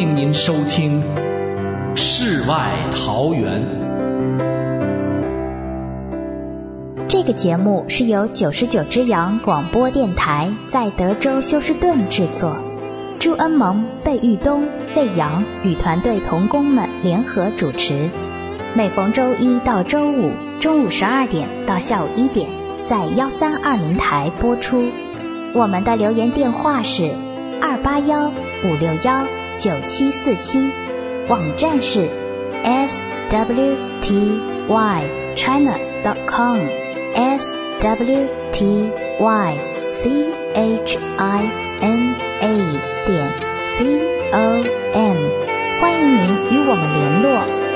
迎您收听世外桃源。 这个节目是由99只羊广播电台在德州休斯顿制作，朱恩蒙、贝玉东、魏阳与团队同工们联合主持，每逢周一到周五中午12点到下午1点在1320台播出。我们的留言电话是281-561-9747，网站是 swtychina.com swtychina.com， 欢迎您与我们联络。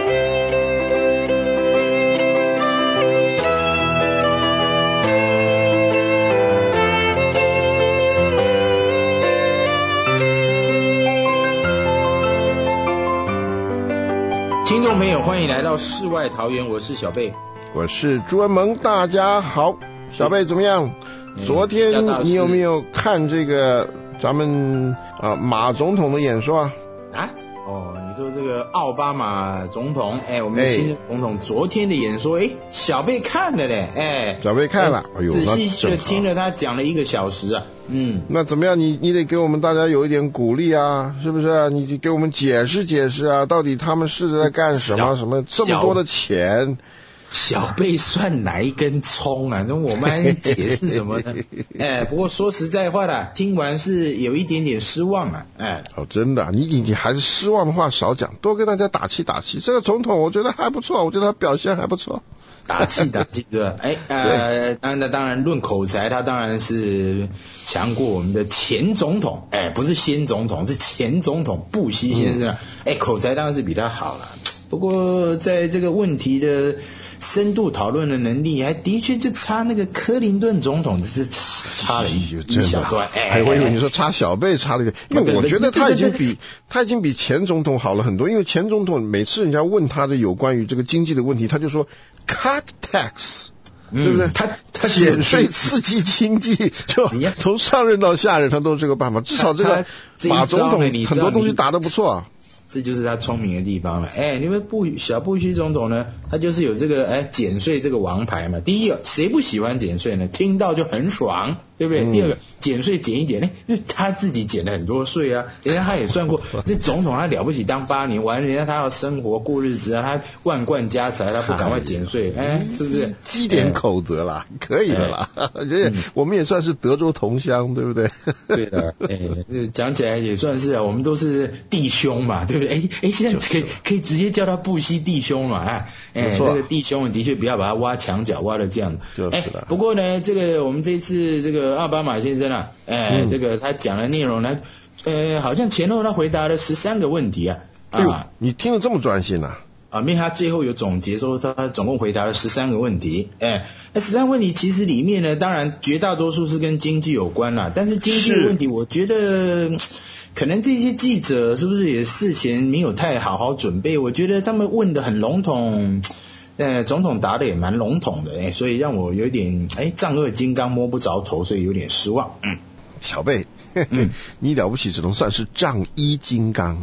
听众朋友，欢迎来到世外桃源，我是小贝， 我是朱恩蒙，大家好。小贝怎么样？昨天你有没有看这个咱们马总统的演说啊？ 你说这个奥巴马总统，我们的新任总统昨天的演说，小贝看了嘞， 小贝看了， 仔细就听了他讲了1个小时啊， 那怎么样？你得给我们大家有一点鼓励啊，是不是？你给我们解释解释啊，到底他们是在干什么？什么这么多的钱？ 小贝算哪一根葱啊？那我们还解释什么呢？不过说实在话啦，听完是有一点点失望啊。 真的，你还是失望的话少讲，多跟大家打气打气。这个总统我觉得还不错，我觉得他表现还不错。 打气对吧？当然论口才，他当然是强过我们的前总统，不是先总统，是前总统布希先生。口才当然是比他好了。不过在这个问题的深度讨论的能力，还的确就差那个克林顿总统，只是差了一小段。 我以为你说差小贝差了一点，因为我觉得他已经比前总统好了很多。因为前总统每次人家问他的有关于这个经济的问题，他就说 cut tax，对不对？他减税刺激经济，就从上任到下任他都是这个办法。至少这个马总统很多东西打得不错啊。 这就是他聪明的地方了。你们小布希总统呢，他就是有这个减税这个王牌嘛。第一个，谁不喜欢减税呢？听到就很爽，对不对？第二个，减税减一减，因为他自己减了很多税啊，人家他也算过，这总统他了不起当8年，完了人家他要生活过日子啊，他万贯家财，他不赶快减税，是不是？ 积点口德啦，可以的啦。我们也算是德州同乡，对不对？ 对的，讲起来也算是啊，我们都是弟兄嘛，对不对？现在可以直接叫他布希弟兄嘛，这个弟兄的确不要把他挖墙角挖的这样。 就是的。 不过呢，这个我们这次这个奥巴马先生啊，这个他讲的内容呢，好像前后他回答了13个问题啊。 你听得这么专心啊？ 因为他最后有总结说他总共回答了13个问题。那13问题其实里面呢，当然绝大多数是跟经济有关啦，但是经济的问题我觉得可能这些记者是不是也事前没有太好好准备，我觉得他们问的很笼统，总统答的也蛮笼统的，所以让我有点丈二金刚摸不着头，所以有点失望。 小贝，你了不起只能算是丈1金刚。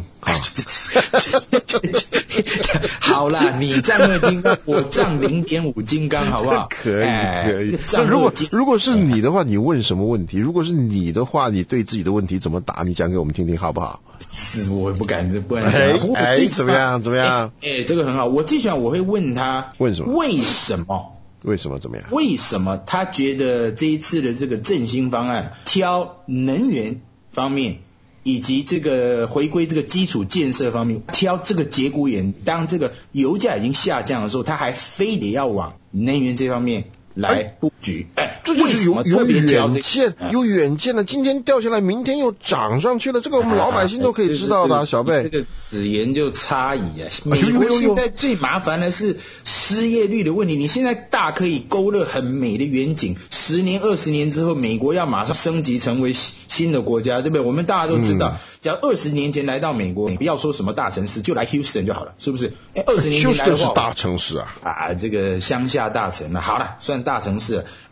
好啦，你丈2金刚，我丈0.5金刚，好不好？ 可以。如果是你的话，你问什么问题？如果是你的话，你对自己的问题怎么答？你讲给我们听听好不好？ 是我也不敢讲。 怎么样？ 这个很好。我最喜欢我会问他问什么？ 为什么？ 为什么怎么样？ 为什么他觉得这一次的这个振兴方案挑能源方面以及这个回归这个基础建设方面挑这个节骨眼，当这个油价已经下降的时候，他还非得要往能源这方面来布局？ 这就是有远见的。今天掉下来，明天又涨上去了，这个我们老百姓都可以知道的，小贝。 这个此言就差矣啊！美国现在最麻烦的是失业率的问题，你现在大可以勾勒很美的远景，10年、20年之后，美国要马上升级成为新的国家，对不对？我们大家都知道，假如20年前来到美国，你不要说什么大城市，就来 Houston 就好了，是不是？20年前来的话， 是大城市啊， 这个乡下大城了，好了，算大城市了。到休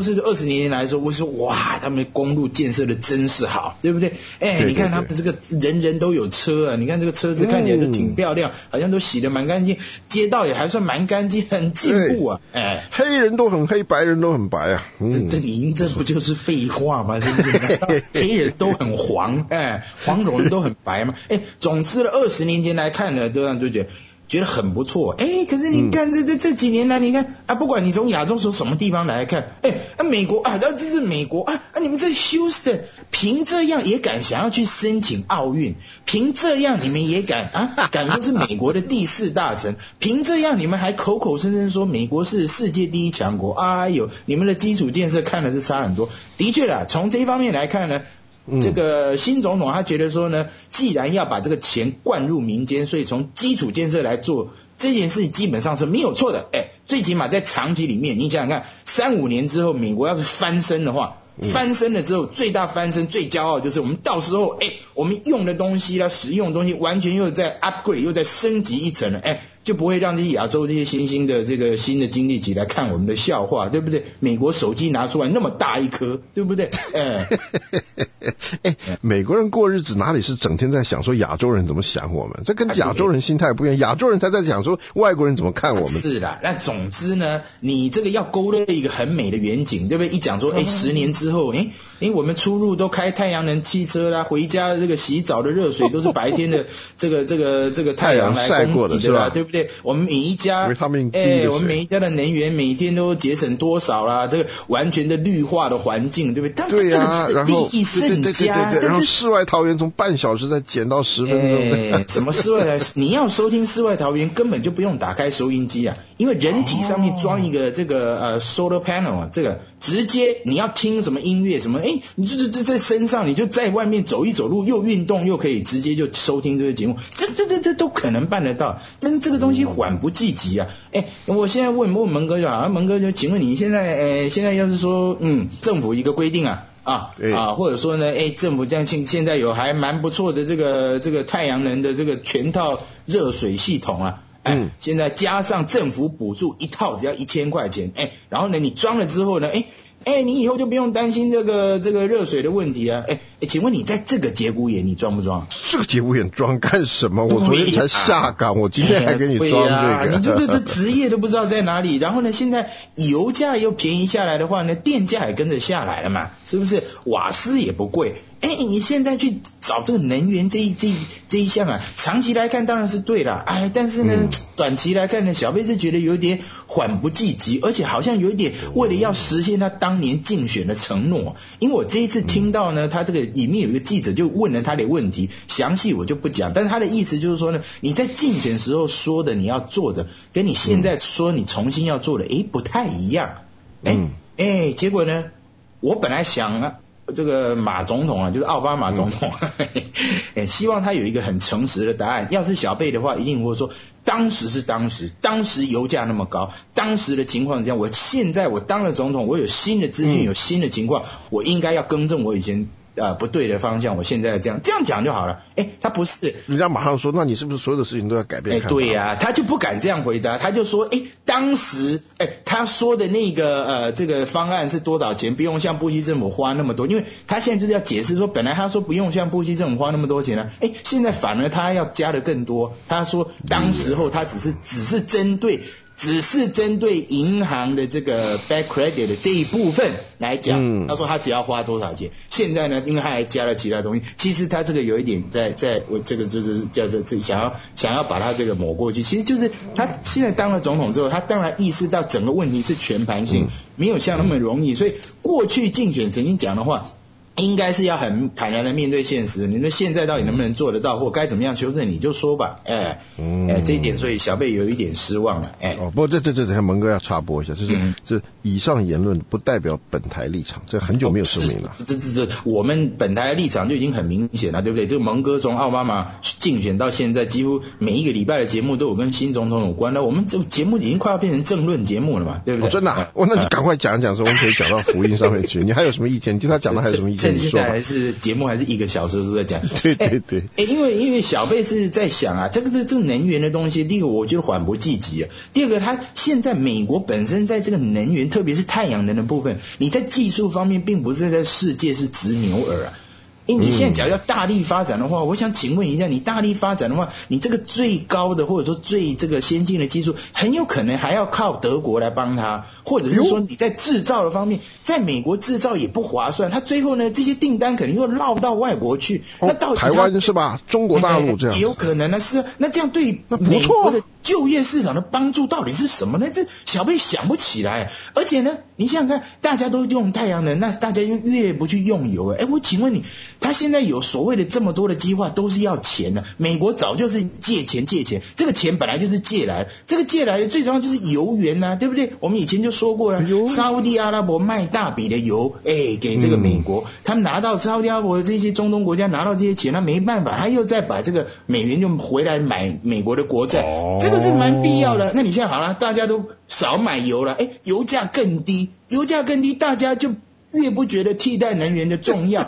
是20年前来说，我说哇，他们公路建设的真是好，对不对？你看他们这个人人都有车啊，你看这个车子看起来就挺漂亮，好像都洗得蛮干净，街道也还算蛮干净，很进步啊。 黑人都很黑，白人都很白啊。 您这不就是废话吗？是不是？黑人都很黄，黄种人都很白嘛。总之了，20年前来看呢，都让就觉得很不错。可是你看这几年来，你看啊，不管你从亚洲从什么地方来看，美国啊，这是美国啊，你们在 Houston 凭这样也敢想要去申请奥运，凭这样你们也敢说是美国的第4大城，凭这样你们还口口声声说美国是世界第1强国，你们的基础建设看的是差很多。的确啦，从这一方面来看呢，这个新总统他觉得说呢，既然要把这个钱灌入民间，所以从基础建设来做这件事基本上是没有错的。最起码在长期里面，你想想看，3-5年之后美国要是翻身的话，翻身了之后最大翻身最骄傲就是我们到时候我们用的东西啦，使用的东西完全又在 upgrade 又在升级一层了，就不会让这些亚洲这些新兴的这个新的经济体来看我们的笑话，对不对？美国手机拿出来那么大一颗，对不对？ 美国人过日子哪里是整天在想说亚洲人怎么想我们，这跟亚洲人心态不一样，亚洲人才在想说外国人怎么看我们。 是啦，那总之呢，你这个要勾勒一个很美的远景，对不对？一讲说10年之后我们出入都开太阳能汽车啦，回家这个洗澡的热水都是白天的这个太阳来供给的啦，对不对？我们每一家我们每一家的能源每天都节省多少啦，这个完全的绿化的环境，对不对？但对啊， 这个是利益甚佳， 然后世外桃源从半小时再减到10分钟。 什么世外桃源？你要收听世外桃源根本就不用打开收音机啊，因为人体上面装一个这个solar panel 啊，这个直接你要听什么音乐什么，你就在身上，你就在外面走一走路，又运动又可以直接就收听这个节目，这都可能办得到。但是这个东西缓不济急啊。我现在问蒙哥就好，蒙哥就请问你现在要是说政府一个规定或者说呢政府这样现在有还蛮不错的这个太阳能的这个全套热水系统啊。现在加上政府补助一套只要1000块钱，然后呢你装了之后呢你以后就不用担心这个热水的问题啊。请问你在这个节骨眼你装不装？ 这个节骨眼装干什么？我昨天才下岗，我今天还给你装这个。 你就这职业都不知道在哪里。然后呢，现在油价又便宜下来的话呢，电价也跟着下来了嘛，是不是？瓦斯也不贵。你现在去找这个能源这一项啊，长期来看当然是对啦，但是呢，短期来看呢，小贝是觉得有点缓不济急，而且好像有一点为了要实现他当年竞选的承诺。因为我这一次听到呢，他这个里面有一个记者就问了他的问题，详细我就不讲，但是他的意思就是说呢，你在竞选时候说的你要做的，跟你现在说你重新要做的，不太一样。结果呢，我本来想这个马总统啊，就是奥巴马总统，希望他有一个很诚实的答案。要是小贝的话，一定会说，当时油价那么高，当时的情况是这样。现在我当了总统，我有新的资讯，有新的情况，我应该要更正我以前不对的方向，我现在这样讲就好了。他不是， 人家马上说，那你是不是所有的事情都要改变看法？ 对呀，他就不敢这样回答，他就说，当时他说的那个这个方案是多少钱，不用像布希政府花那么多，因为他现在就是要解释说，本来他说不用像布希政府花那么多钱现在反而他要加的更多。他说当时候他只是针对银行的这个 bad credit 的这一部分来讲，他说他只要花多少钱。现在呢，因为他还加了其他东西，其实他这个有一点在我这个就是叫做想要把他这个抹过去。其实就是他现在当了总统之后，他当然意识到整个问题是全盘性，没有像那么容易。所以过去竞选曾经讲的话，应该是要很坦然的面对现实。你说现在到底能不能做得到，或该怎么样修正，你就说吧。这一点，所以小贝有一点失望了。 不过这蒙哥要插播一下，这以上言论不代表本台立场，这很久没有声明了。 这我们本台的立场就已经很明显了，对不对？这个蒙哥从奥巴马竞选到现在，几乎每一个礼拜的节目都有跟新总统有关的。我们这个节目已经快要变成政论节目了嘛，对不对？ 真的那就赶快讲一讲，说我们可以讲到福音上面去。你还有什么意见？你对他讲的还有什么意见？ 趁现在还是节目还是1个小时都在讲。 对对对。 因为小贝是在想啊，这个能源的东西，第一个我觉得缓不济急啊，第二个它现在美国本身在这个能源，特别是太阳能的部分，你在技术方面并不是在世界是直牛耳啊。你现在假如要大力发展的话，我想请问一下，你大力发展的话，你这个最高的或者说最这个先进的技术，很有可能还要靠德国来帮他，或者是说你在制造的方面，在美国制造也不划算，他最后呢这些订单可能又绕到外国去，那到底台湾是吧？中国大陆这样也有可能呢，是那这样对美国的就业市场的帮助到底是什么呢？这小贝想不起来。而且呢，你想想看，大家都用太阳能，那大家就越不去用油。我请问你，他现在有所谓的这么多的计划，都是要钱的。美国早就是借钱，这个钱本来就是借来的，这个借来的最重要就是油源啊，对不对？我们以前就说过了，沙烏地阿拉伯卖大笔的油，给这个美国，他们拿到沙烏地阿拉伯这些中东国家拿到这些钱，他没办法，他又再把这个美元就回来买美国的国债，这个是蛮必要的。那你现在好了，大家都少买油了，油价更低，大家就越不觉得替代能源的重要，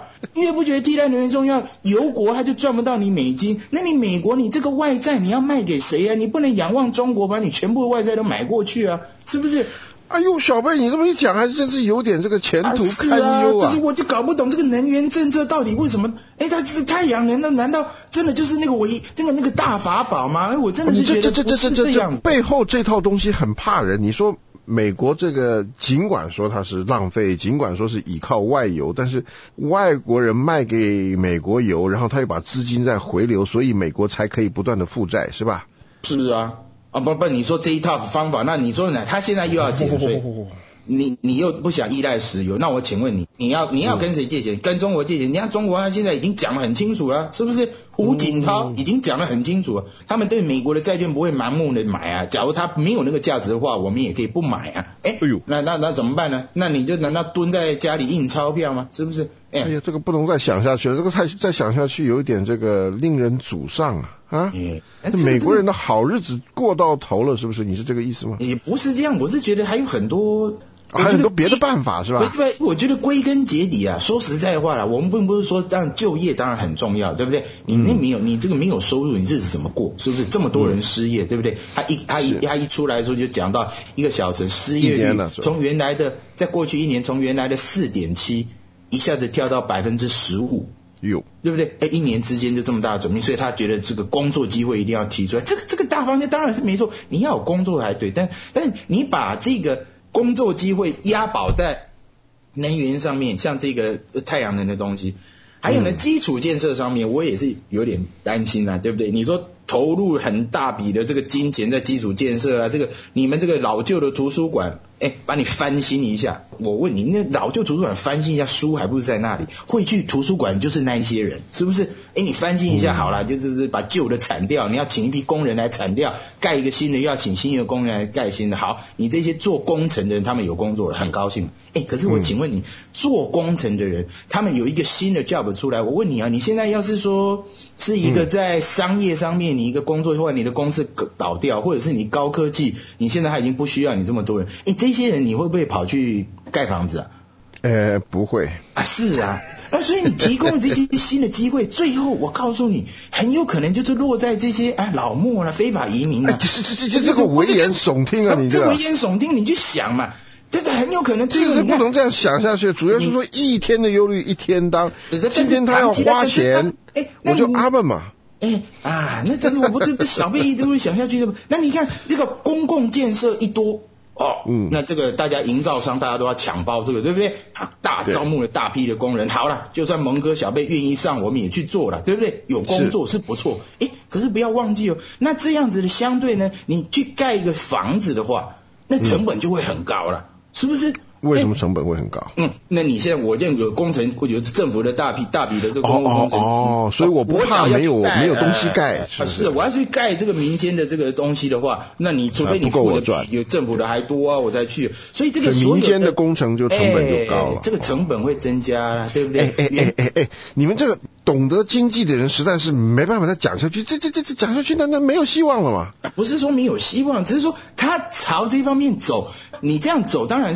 油国它就赚不到你美金，那你美国你这个外债你要卖给谁啊？你不能仰望中国把你全部的外债都买过去啊，是不是？ 哎呦，小贝，你这么一讲，还真是有点这个前途堪忧啊！ 就是我就搞不懂这个能源政策到底为什么？它是太阳能，那难道真的就是那个大法宝吗？我真的是觉得不是这样子。 背后这套东西很怕人。你说美国这个尽管说它是浪费，尽管说是依靠外油，但是外国人卖给美国油，然后他又把资金再回流，所以美国才可以不断的负债，是吧？ 是啊。不，你说这一套方法，那你说呢？他现在又要减税，你又不想依赖石油，那我请问你，你要跟谁借钱？跟中国借钱？你看中国他现在已经讲得很清楚了，是不是？胡锦涛已经讲得很清楚了，他们对美国的债券不会盲目的买啊。假如它没有那个价值的话，我们也可以不买啊。那怎么办呢？那你就难道蹲在家里印钞票吗？是不是？ 哎呀，这个不能再想下去了，这个再想下去有一点这个令人沮丧啊！美国人的好日子过到头了，是不是？你是这个意思吗？ 也不是这样，我是觉得还有很多。 还有很多别的办法是吧？ 我觉得归根结底啊，说实在话啦，我们并不是说让就业当然很重要，对不对？你这个没有收入，你日子怎么过？是不是？这么多人失业，对不对？他一出来的时候就讲到1个小时失业率从原来的在过去1年从原来的 4.7 一下子跳到 15%。对不对？1年之间就这么大的转变，所以他觉得这个工作机会一定要提出来。这个大方向当然是没错，你要有工作才对，但是你把这个工作机会押宝在能源上面，像这个太阳能的东西，还有呢基础建设上面，我也是有点担心啊，对不对？你说投入很大笔的这个金钱在基础建设啊，这个你们这个老旧的图书馆，把你翻新一下。我问你，那老旧图书馆翻新一下，书还不是在那里？会去图书馆就是那一些人，是不是？你翻新一下好了，就是把旧的铲掉，你要请一批工人来铲掉，盖一个新的，又要请新的工人来盖新的。好，你这些做工程的人，他们有工作了，很高兴。可是我请问你，做工程的人，他们有一个新的 job 出来，我问你啊，你现在要是说是一个在商业上面，你一个工作或者你的公司倒掉，或者是你高科技，你现在他已经不需要你这么多人，这些人你会不会跑去盖房子啊？ 不会啊，是啊，所以你提供这些新的机会，最后我告诉你，很有可能就是落在这些老墨啦、非法移民啦。 这个危言耸听啊！你这危言耸听，你去想嘛。这个很有可能， 这是不能这样想下去。主要是说一天的忧虑一天当，今天他要花钱，我就阿笨嘛。 那这是我这小贝都会想下去的。那你看这个公共建设一多那这个大家营造商大家都要抢包这个，对不对？大招募了大批的工人，好了，就算蒙哥小贝愿意上，我们也去做了，对不对？有工作是不错，可是不要忘记那这样子的相对呢，你去盖一个房子的话，那成本就会很高了。是不是？ 为什么成本会很高？ 那你现在我这样有工程，或者是政府的大笔的这个公共工程， 所以我不怕没有东西盖。 是我要去盖这个民间的这个东西的话，那你除非你付的比有政府的还多啊，我才去。所以这个民间的工程就成本就高了， 这个成本会增加了，对不对？ 你们这个懂得经济的人实在是没办法再讲下去，这讲下去那没有希望了嘛？ 不是说没有希望，只是说他朝这方面走，你这样走当然是你说。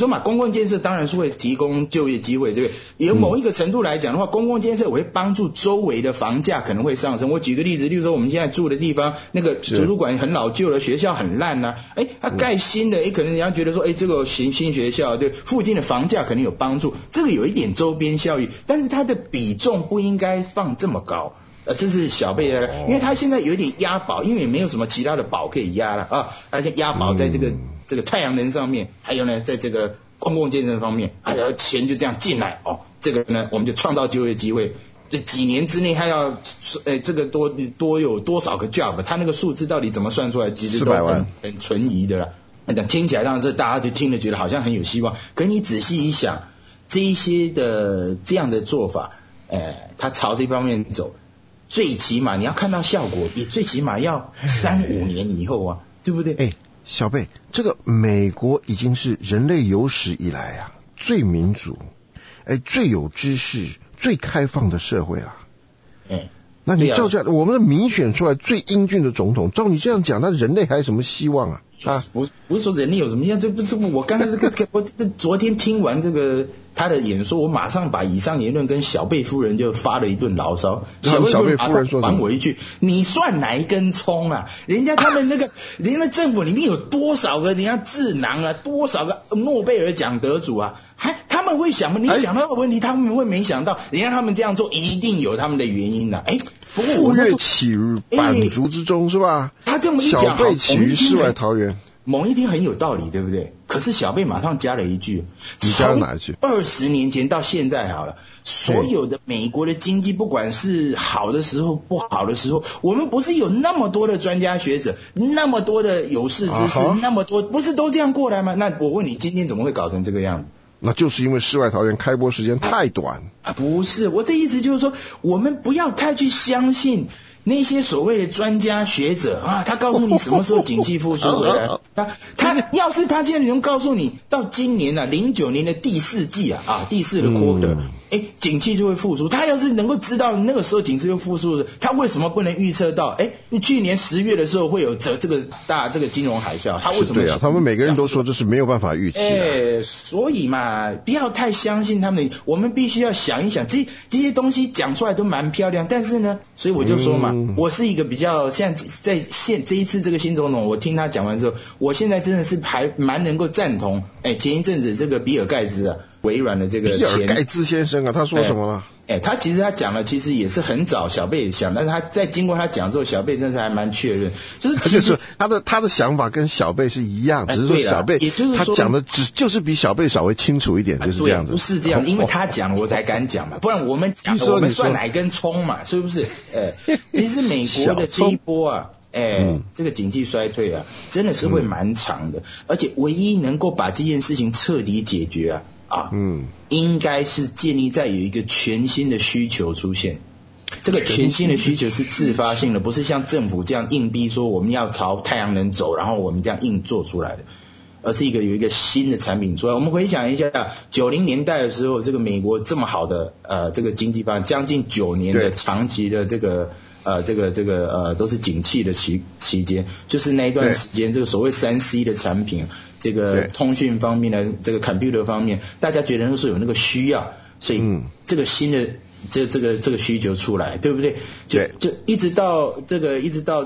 说嘛，公共建设当然是会提供就业机会，对不对？有某一个程度来讲的话，公共建设我会帮助周围的房价可能会上升。我举个例子，例如说我们现在住的地方，那个图书馆很老旧了，学校很烂啊，它盖新的，可能人家觉得说，这个新学校对附近的房价可能有帮助，这个有一点周边效益，但是它的比重不应该放这么高。这是小贝的，因为他现在有点押宝，因为也没有什么其他的宝可以押了啊，而且押宝在这个太阳能上面，还有呢，在这个公共建设方面，钱就这样进来这个呢，我们就创造就业机会。这几年之内，他要这个多有多少个 job， 他那个数字到底怎么算出来，其实都很存疑的啦。那讲听起来让这大家就听了觉得好像很有希望，可你仔细一想，这一些的这样的做法，他朝这方面走。最起码你要看到效果，也最起码要3-5年以后啊，对不对？ 小贝，这个美国已经是人类有史以来最民主，最有知识、最开放的社会了。那你照这样，我们的民选出来最英俊的总统，照你这样讲，那人类还有什么希望啊？ 不是说人类有什么样，这我刚才我昨天听完这个他的演说，我马上把以上言论跟小贝夫人就发了一顿牢骚。小贝夫人说还我一句：你算哪一根葱啊？人家他们人家政府里面有多少个人家智囊啊，多少个诺贝尔奖得主啊？他们会想吗？你想到的问题，他们会没想到，人家他们这样做一定有他们的原因的。不过富岳起于百足之中，是吧？ 他这么一讲， 小贝起于世外桃源。 某一天很有道理，对不对？可是小贝马上加了一句， 你加了哪一句 ？20年前到现在好了，所有的美国的经济，不管是好的时候、不好的时候，我们不是有那么多的专家学者，那么多的有识之士，那么多，不是都这样过来吗？那我问你，今天怎么会搞成这个样子？ 那就是因为世外桃源开播时间太短不是，我的意思就是说，我们不要太去相信那些所谓的专家学者他告诉你什么时候经济复苏回来，他要是他今天能告诉你到今年09年的第4季第4个 quarter，景气就会复苏。他要是能够知道那个时候景气会复苏的，他为什么不能预测到去年10月的时候会有这个金融海啸？他为什么？ 对啊，他们每个人都说这是没有办法预期的。 所以嘛，不要太相信他们，我们必须要想一想，这些东西讲出来都蛮漂亮，但是呢，所以我就说嘛，我是一个比较像在这一次这个新总统，我听他讲完之后，我现在真的是还蛮能够赞同。前一阵子这个比尔盖茨微软的这个比尔盖茨先生他说什么了？ 他其实他讲了，其实也是很早小贝想，但是他在经过他讲之后，小贝真是还蛮确认，就是其实他的想法跟小贝是一样，只是说小贝， 也就是说他讲的就是比小贝稍微清楚一点，就是这样子。 不是这样，因为他讲了我才敢讲嘛，不然我们讲我们算哪一根葱嘛，是不是？其实美国的这一波这个经济衰退真的是会蛮长的，而且唯一能够把这件事情彻底解决应该是建立在有一个全新的需求出现。这个全新的需求是自发性的，不是像政府这样硬逼说我们要朝太阳能走，然后我们这样硬做出来的，而是有一个新的产品出来。我们回想一下90年代的时候，这个美国这么好的这个经济发展，将近9年的长期的这个都是景气的期间，就是那一段时间，这个所谓3C 的产品，这个通讯方面的这个 computer 方面，大家觉得那时候有那个需要，所以这个新的这个需求出来，对不对？就一直到这个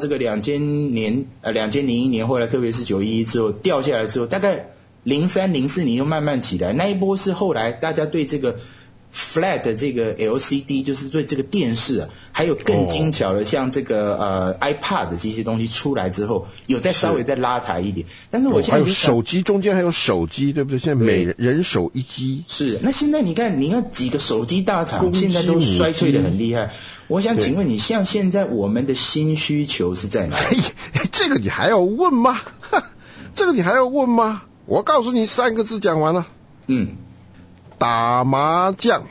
2001年，后来特别是911之后掉下来之后，大概03、04年又慢慢起来，那一波是后来大家对这个flat 的这个 LCD 就是对这个电视还有更精巧的像这个iPad 这些东西出来之后，有再稍微再拉抬一点。但是我现在还有手机，中间还有手机，对不对？现在每人手一机。 是，那现在你看几个手机大厂现在都衰退的很厉害。我想请问你，像现在我们的新需求是在哪里？ 这个你还要问吗？这个你还要问吗？我告诉你3个字讲完了。打麻将。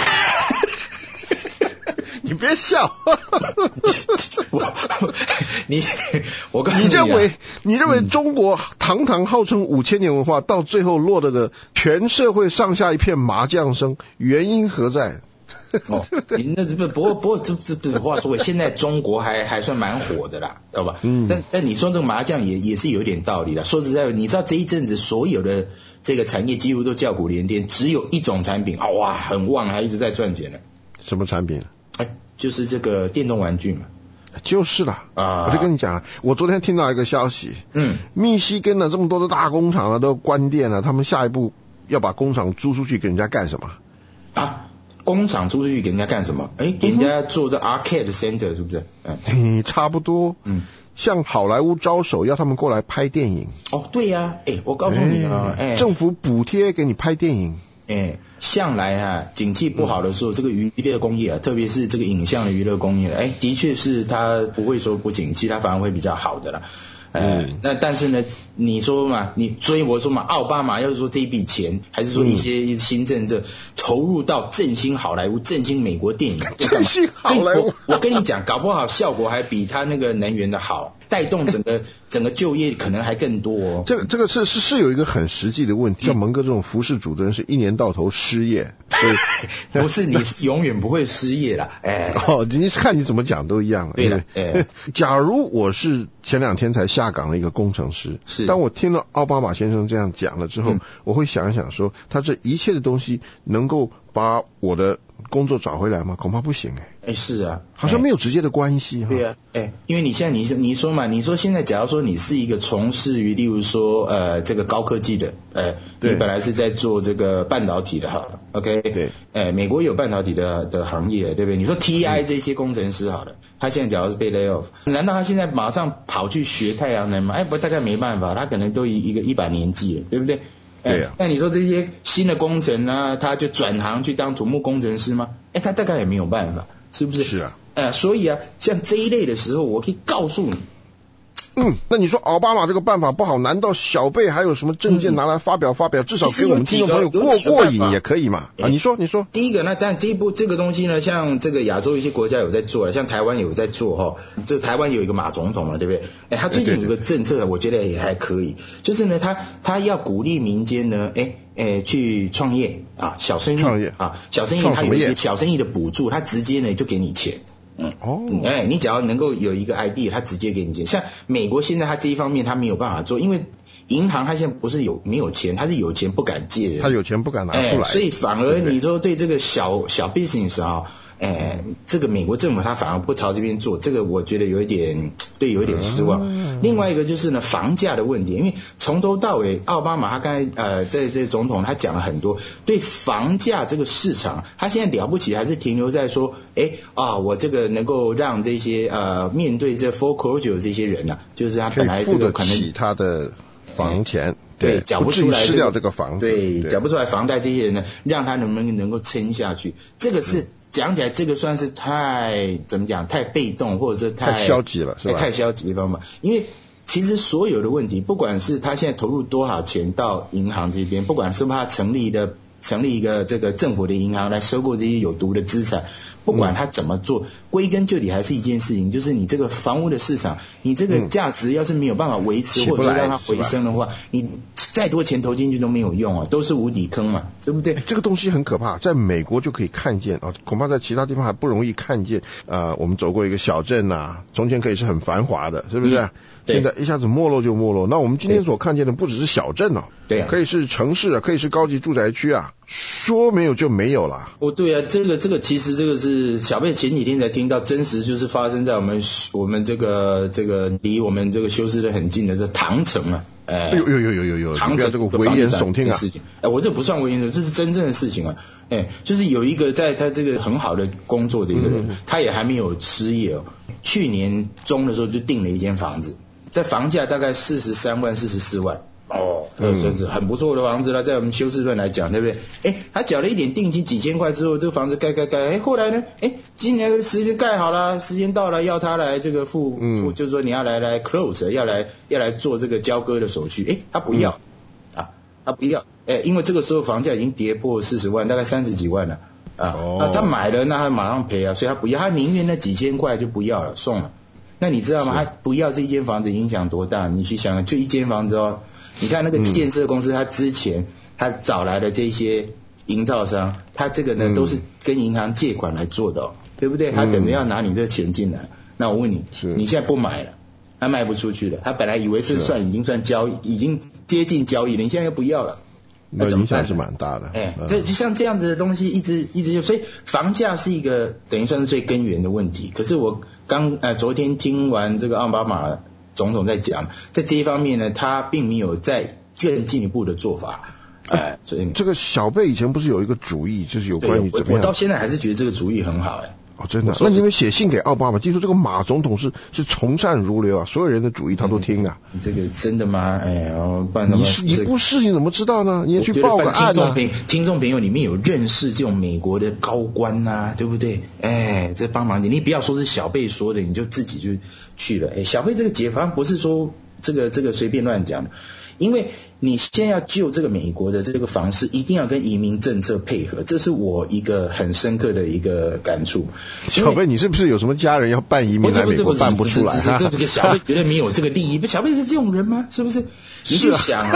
你别笑。你认为中国堂堂号称5000年文化，到最后落得个全社会上下一片麻将声，原因何在？ 哦，你那不过这话说回，现在中国还算蛮火的啦，知道吧？但你说这个麻将也是有点道理啦。说实在，你知道这一阵子所有的这个产业几乎都叫苦连天，只有一种产品哇很旺，还一直在赚钱呢。 什么产品？ 就是这个电动玩具嘛。 就是啦，我就跟你讲，我昨天听到一个消息，密西根的这么多的大工厂都关店了，他们下一步要把工厂租出去给人家干什么？ 工厂租出去给人家干什么？给人家做这 arcade center 是不是？ 差不多。向好莱坞招手，要他们过来拍电影。 对呀，我告诉你啊， 政府补贴给你拍电影。 向来景气不好的时候，这个娱乐工业特别是这个影像的娱乐工业，的确是它不会说不景气，它反而会比较好的啦。那但是呢，你说嘛，所以我说嘛，奥巴马要是说这一笔钱，还是说一些新政策投入到振兴好莱坞、振兴美国电影， 振兴好莱坞， 我跟你讲，搞不好效果还比他那个能源的好，带动整个就业可能还更多哦。 这个是有一个很实际的问题，像蒙哥这种服饰主的人是一年到头失业，所以不是你永远不会失业啦。 你看你怎么讲都一样。 对了， 假如我是前2天才下岗的一个工程师，当我听了奥巴马先生这样讲了之后，我会想一想说，他这一切的东西能够把我的工作找回来吗？恐怕不行。 是啊， 好像没有直接的关系。 对啊，因为你现在你说嘛，你说现在假如说你是一个从事于例如说这个高科技的，你本来是在做这个半导体的好了 ，OK， 对，美国有半导体的行业，对不对？你说 TI 这些工程师好了，他现在假如是被 lay off， 难道他现在马上跑去学太阳能吗？不，大概没办法，他可能都一个100年纪了，对不对？ 对啊。 那你说这些新的工程啊，他就转行去当土木工程师吗？他大概也没有办法，是不是？ 是啊。 所以像这一类的时候，我可以告诉你。 那你说奥巴马这个办法不好，难道小贝还有什么证件拿来发表，至少给我们听众朋友过瘾也可以嘛？你说。 第一个，那但这个东西呢，像这个亚洲一些国家有在做了，像台湾有在做这台湾有一个马总统嘛，对不对？他最近有个政策，我觉得也还可以，就是呢，他要鼓励民间呢，去创业小生意小生意他有一个小生意的补助，他直接呢就给你钱。你只要能够有一个 idea， 他直接给你钱。像美国现在他这一方面他没有办法做，因为银行他现在不是没有钱，他是有钱不敢借的， 他有钱不敢拿出来， 所以反而你说对这个小 business 这个美国政府他反而不朝这边做，这个我觉得有一点失望。另外一个就是呢，房价的问题，因为从头到尾奥巴马他刚才在这总统他讲了很多对房价这个市场，他现在了不起还是停留在说我这个能够让这些面对这 foreclosure 这些人就是他本来这个可能起他的房钱， 对，缴不出来失掉这个房子， 对，缴不出来房贷这些人呢，让他能够撑下去，这个是。讲起来这个算是太被动，或者是太消极了，是吧？ 太消极的方法。因为其实所有的问题，不管是他现在投入多少钱到银行这边，不管是不是他成立一个这个政府的银行来收购这些有毒的资产，不管他怎么做，归根究底还是一件事情，就是你这个房屋的市场，你这个价值要是没有办法维持，或者说让它回升的话，你再多钱投进去都没有用都是无底坑嘛，对不对？ 这个东西很可怕，在美国就可以看见恐怕在其他地方还不容易看见。我们走过一个小镇从前可以是很繁华的，是不是？现在一下子没落就没落。那我们今天所看见的不只是小镇对可以是城市可以是高级住宅区说没有就没有了。 对这个其实这个是小贝前几天才听到，真实就是发生在我们这个离我们这个休斯顿很近的这唐城有唐城这个危言耸听事情我这不算危言耸听，这是真正的事情就是有一个在他这个很好的工作的一个人，他也还没有失业去年中的时候就订了一间房子，在房价大概43万44万算是很不错的房子了，在我们休斯顿来讲，对不对？他缴了一点定金几千块之后，这个房子盖，后来呢，今年的时间盖好了，时间到了，要他来这个付，就是说你要来 close， 要来做这个交割的手续，他不要他不要，因为这个时候房价已经跌破40万，大概30几万了那他买了，那他马上赔所以他不要，他宁愿那几千块就不要了，送了。那你知道吗？他不要这一间房子影响多大？你去想想，就一间房子你看那个建设公司，他之前他找来的这些营造商，他这个呢都是跟银行借款来做的哦，对不对？他等着要拿你这钱进来。那我问你，你现在不买了，他卖不出去了，他本来以为这已经算交易，已经接近交易了，你现在又不要了。 那影响是蛮大的， 这就像这样子的东西一直就，所以房价是一个等于算是最根源的问题。可是我昨天听完这个奥巴马总统在讲，在这一方面呢，他并没有再更进一步的做法。所以这个小贝以前不是有一个主意，就是有关于怎么样？ 我到现在还是觉得这个主意很好哦，真的？那你们写信给奥巴马，听说这个马总统是从善如流啊，所有人的主意他都听啊。 这个真的吗？ 你不试你怎么知道呢？你也去报个案啊。 听众朋友里面有认识这种美国的高官啊，对不对？这帮忙你不要说是小贝说的，你就自己就去了。小贝这个解方不是说这个随便乱讲的。因为你现在要救这个美国的这个房市，一定要跟移民政策配合，这是我一个很深刻的一个感触。 小贝，你是不是有什么家人要办移民来美国办不出来？ 这个小贝绝对没有这个利益，小贝是这种人吗？是不是？你去想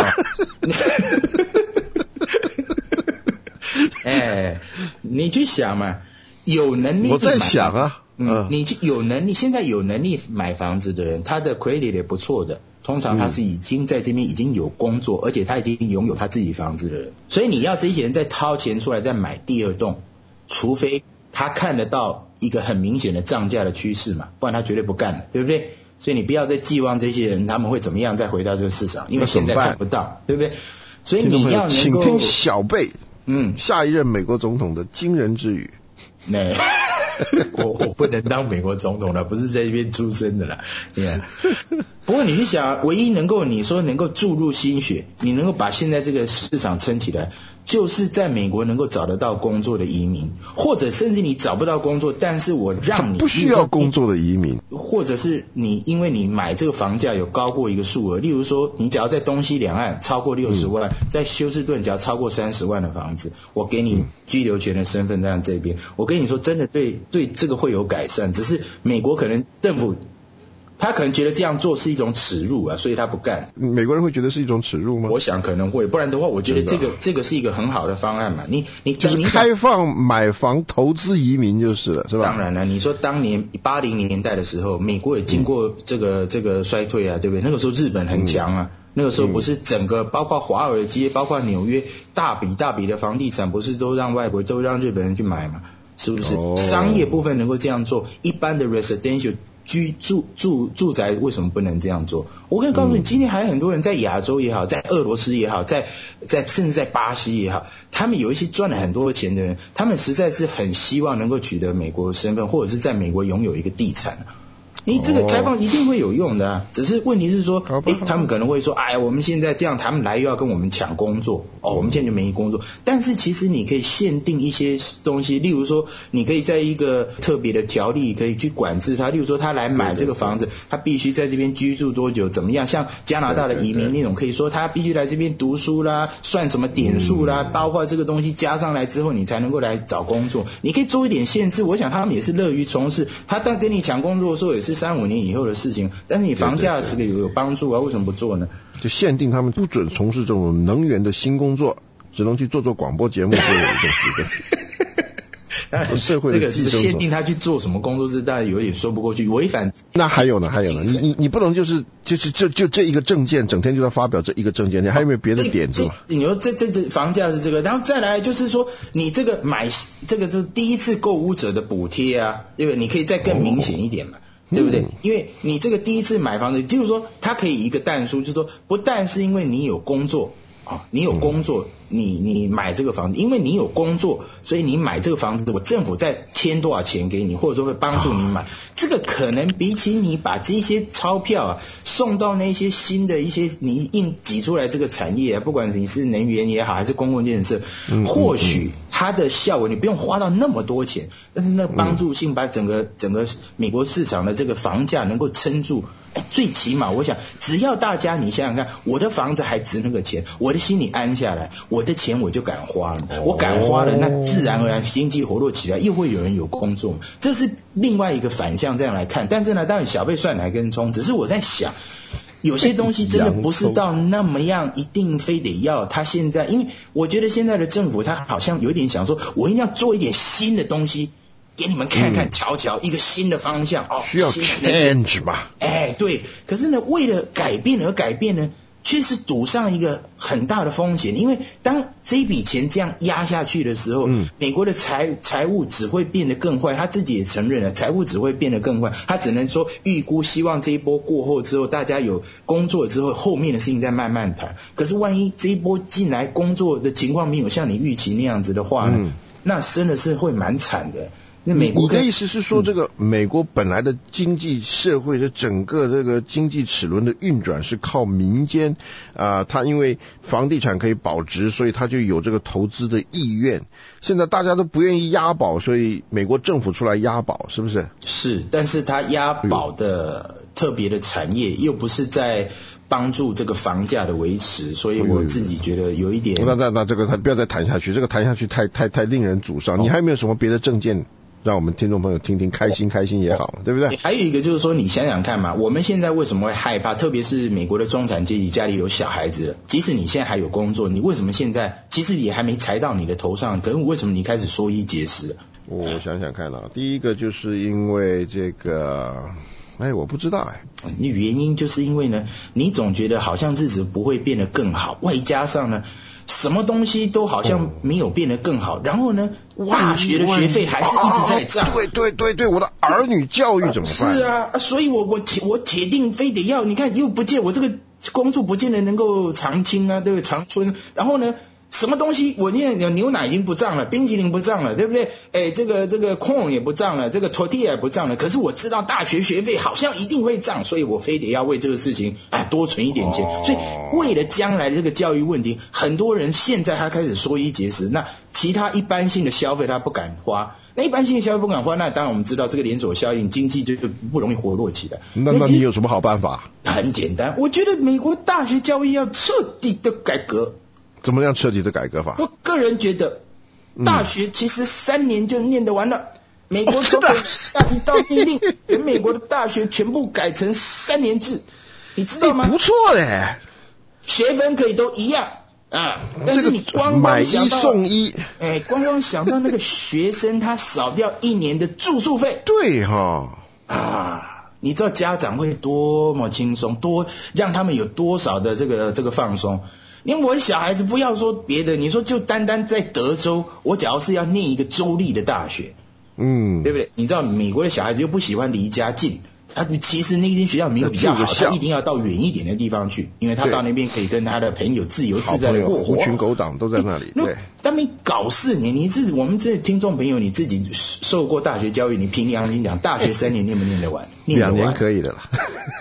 你去想嘛，有能力。 我在想啊， 你现在有能力买房子的人，他的 credit 也不错的。通常他是已经在这边已经有工作，而且他已经拥有他自己房子的人，所以你要这些人再掏钱出来再买第二栋，除非他看得到一个很明显的涨价的趋势嘛，不然他绝对不干了，对不对？所以你不要再寄望这些人他们会怎么样再回到这个市场，因为现在看不到，对不对？所以你要能够请听小贝下一任美国总统的惊人之语。 我不能当美国总统了，不是在这边出生的啦。不过你去想，唯一能够注入心血，你能够把现在这个市场撑起来，就是在美国能够找得到工作的移民，或者甚至你找不到工作，但是我让你不需要工作的移民， 或者是你因为你买这个房价有高过一个数额，例如说你只要在东西两岸超过60万，在休斯顿只要超过30万的房子，我给你居留权的身份在这边，我跟你说真的对这个会有改善，只是美国可能政府他可能觉得这样做是一种耻辱啊，所以他不干。 美国人会觉得是一种耻辱吗？ 我想可能会，不然的话我觉得这个是一个很好的方案嘛。你就是开放买房投资移民就是了，是吧？ 当然了，你说当年80年代的时候，美国也经过这个衰退啊，对不对？那个时候日本很强啊。那个时候不是整个包括华尔街包括纽约大笔的房地产不是都让日本人去买嘛？是不是？商业部分能够这样做，一般的 residential 住宅为什么不能这样做？我可以告诉你，今天还有很多人在亚洲也好，在俄罗斯也好，在甚至在巴西也好，他们有一些赚了很多钱的人，他们实在是很希望能够取得美国身份，或者是在美国拥有一个地产。你这个开放一定会有用的只是问题是说，他们可能会说，我们现在这样，他们来又要跟我们抢工作，我们现在就没工作。但是其实你可以限定一些东西，例如说，你可以在一个特别的条例可以去管制他，例如说他来买这个房子，他必须在这边居住多久，怎么样？像加拿大的移民那种，可以说他必须来这边读书啦，算什么点数啦，包括这个东西加上来之后，你才能够来找工作。你可以做一点限制，我想他们也是乐于从事。他当跟你抢工作的时候，也是3-5年以后的事情，但是你房价是个有帮助啊，为什么不做呢？ 就限定他们不准从事这种能源的新工作，只能去做广播节目或者社会的寄生虫。 限定他去做什么工作是当然有点说不过去，违反。 那还有呢，你不能就是这一个证件，整天就要发表这一个证件，你还有没有别的点子嘛？ 你说这房价是这个，然后再来就是说，你这个买这个就是第一次购屋者的补贴啊，对不对？你可以再更明显一点嘛。对不对？因为你这个第一次买房子，就是说它可以一个但书，就是说不但是因为你有工作你有工作，你买这个房子，因为你有工作，所以你买这个房子，我政府再签多少钱给你，或者说会帮助你买。这个可能比起你把这些钞票送到那些新的一些你硬挤出来这个产业不管你是能源也好，还是公共建设，或许它的效果你不用花到那么多钱，但是那帮助性把整个美国市场的这个房价能够撑住。最起码我想，只要大家你想想看，我的房子还值那个钱，我的心里安下来，我的钱我就敢花了，我敢花了，那自然而然经济活络起来，又会有人有工作，这是另外一个反向这样来看。但是呢，当然小贝算来跟冲，只是我在想， 有些东西真的不是到那么样一定非得要他现在，因为我觉得现在的政府他好像有点想说，我一定要做一点新的东西给你们看看瞧瞧，一个新的方向需要 change 吧？ 对。可是呢，为了改变而改变呢，却是赌上一个很大的风险，因为当这笔钱这样压下去的时候，美国的财务只会变得更坏，他自己也承认了，财务只会变得更坏，他只能说预估，希望这一波过后之后，大家有工作之后，后面的事情再慢慢谈。可是万一这一波进来工作的情况没有像你预期那样子的话呢，那真的是会蛮惨的。 你的意思是说，这个美国本来的经济社会的整个这个经济齿轮的运转是靠民间它因为房地产可以保值，所以它就有这个投资的意愿。现在大家都不愿意押宝，所以美国政府出来押宝，是不是？是， 但是它押宝的特别的产业又不是在帮助这个房价的维持，所以我自己觉得有一点。 那这个不要再谈下去，这个谈下去太令人沮丧。你还没有什么别的政见？让我们听众朋友听听，开心也好，对不对？ 还有一个就是说，你想想看嘛，我们现在为什么会害怕？特别是美国的中产阶级，家里有小孩子了，即使你现在还有工作，你为什么现在其实也还没裁到你的头上？可是为什么你开始缩衣节食？ 我想想看第一个就是因为这个，我不知道原因就是因为呢，你总觉得好像日子不会变得更好，外加上呢，什么东西都好像没有变得更好，然后呢，大学的学费还是一直在涨。 对，我的儿女教育怎么办？ 是啊，所以我铁定非得要，你看又不见我这个工作不见得能够长青啊，对不对？长春，然后呢，什么东西我念牛奶已经不涨了，冰淇淋不涨了，对不对？这个 corn 也不涨了，这个 tortilla 也不涨了，可是我知道大学学费好像一定会涨，所以我非得要为这个事情多存一点钱。所以为了将来的这个教育问题，很多人现在他开始缩衣节食，那其他一般性的消费他不敢花，那一般性的消费不敢花，那当然我们知道这个连锁效应，经济就不容易活络起来。 那你有什么好办法？ 很简单，我觉得美国大学教育要彻底的改革。 怎么样彻底的改革法？ 我个人觉得，大学其实3年就念得完了。美国总统下一道命令，全美国的大学全部改成3年制，你知道吗？ 不错嘞， 学分可以都一样但是你光买一送一， 光想到那个学生他少掉1年的住宿费， 对你知道家长会多么轻松，让他们有多少的这个放松。因为我的小孩子不要说别的，你说就单单在德州，我假如是要念一个州立的大学，对不对？你知道美国的小孩子又不喜欢离家近，其实那间学校没有比较好，他一定要到远一点的地方去，因为他到那边可以跟他的朋友自由自在的过活。 狐群狗党都在那里。对， 但没搞4年，我们这听众朋友你自己受过大学教育，你凭良心讲，大学3年念不念得完 ？2年可以的啦。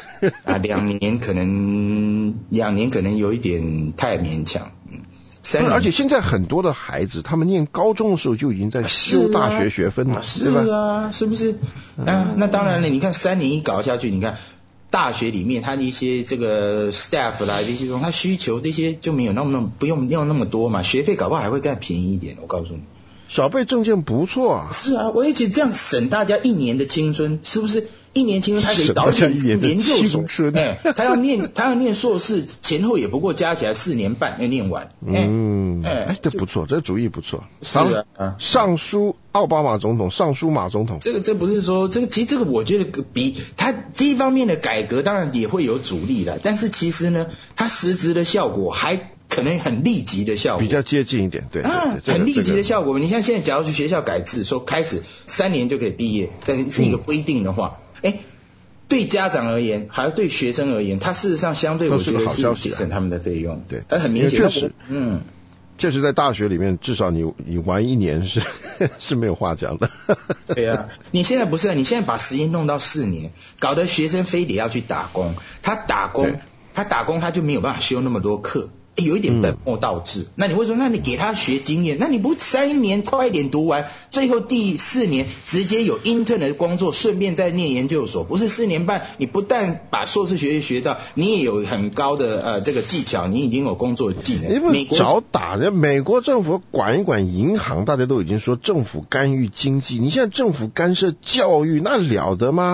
2年可能有一点太勉强。 而且现在很多的孩子，他们念高中的时候就已经在修大学学分了， 是吧？是不是？那当然了，你看3年一搞下去，你看大学里面他的一些这个 staff 啦，这些东西他需求这些就没有不用那么多嘛，学费搞不好还会更便宜一点，我告诉你。 小贝证件不错啊。 是啊，而且这样省大家1年的青春，是不是？1年青春他可以导演研究所，他要念硕士，前后也不过加起来4年半要念完。 这不错，这主意不错。 是啊， 上书奥巴马总统，上书马总统。 这不是说其实这个我觉得比他这一方面的改革当然也会有阻力了，但是其实呢，它实质的效果还可能很立即的效果， 比较接近一点，对， 很立即的效果。你像现在假如去学校改制，说开始3年就可以毕业，但是一个规定的话，对家长而言，还有对学生而言，它事实上相对我觉得是节省他们的费用。 对， 而很明显， 确实在大学里面，至少你玩1年是没有话讲的。 对啊，你现在不是，你现在把时间弄到4年，搞得学生非得要去打工，他打工他就没有办法修那么多课。有一点本末倒置，那你会说，那你给他学经验，那你不3年快一点读完，最后第4年直接有 intern 的工作，顺便再念研究所，不是4年半，你不但把硕士学位学到，你也有很高的这个技巧，你已经有工作技能。 美国找打人，美国政府管一管银行，大家都已经说政府干预经济，你现在政府干涉教育，那了得吗？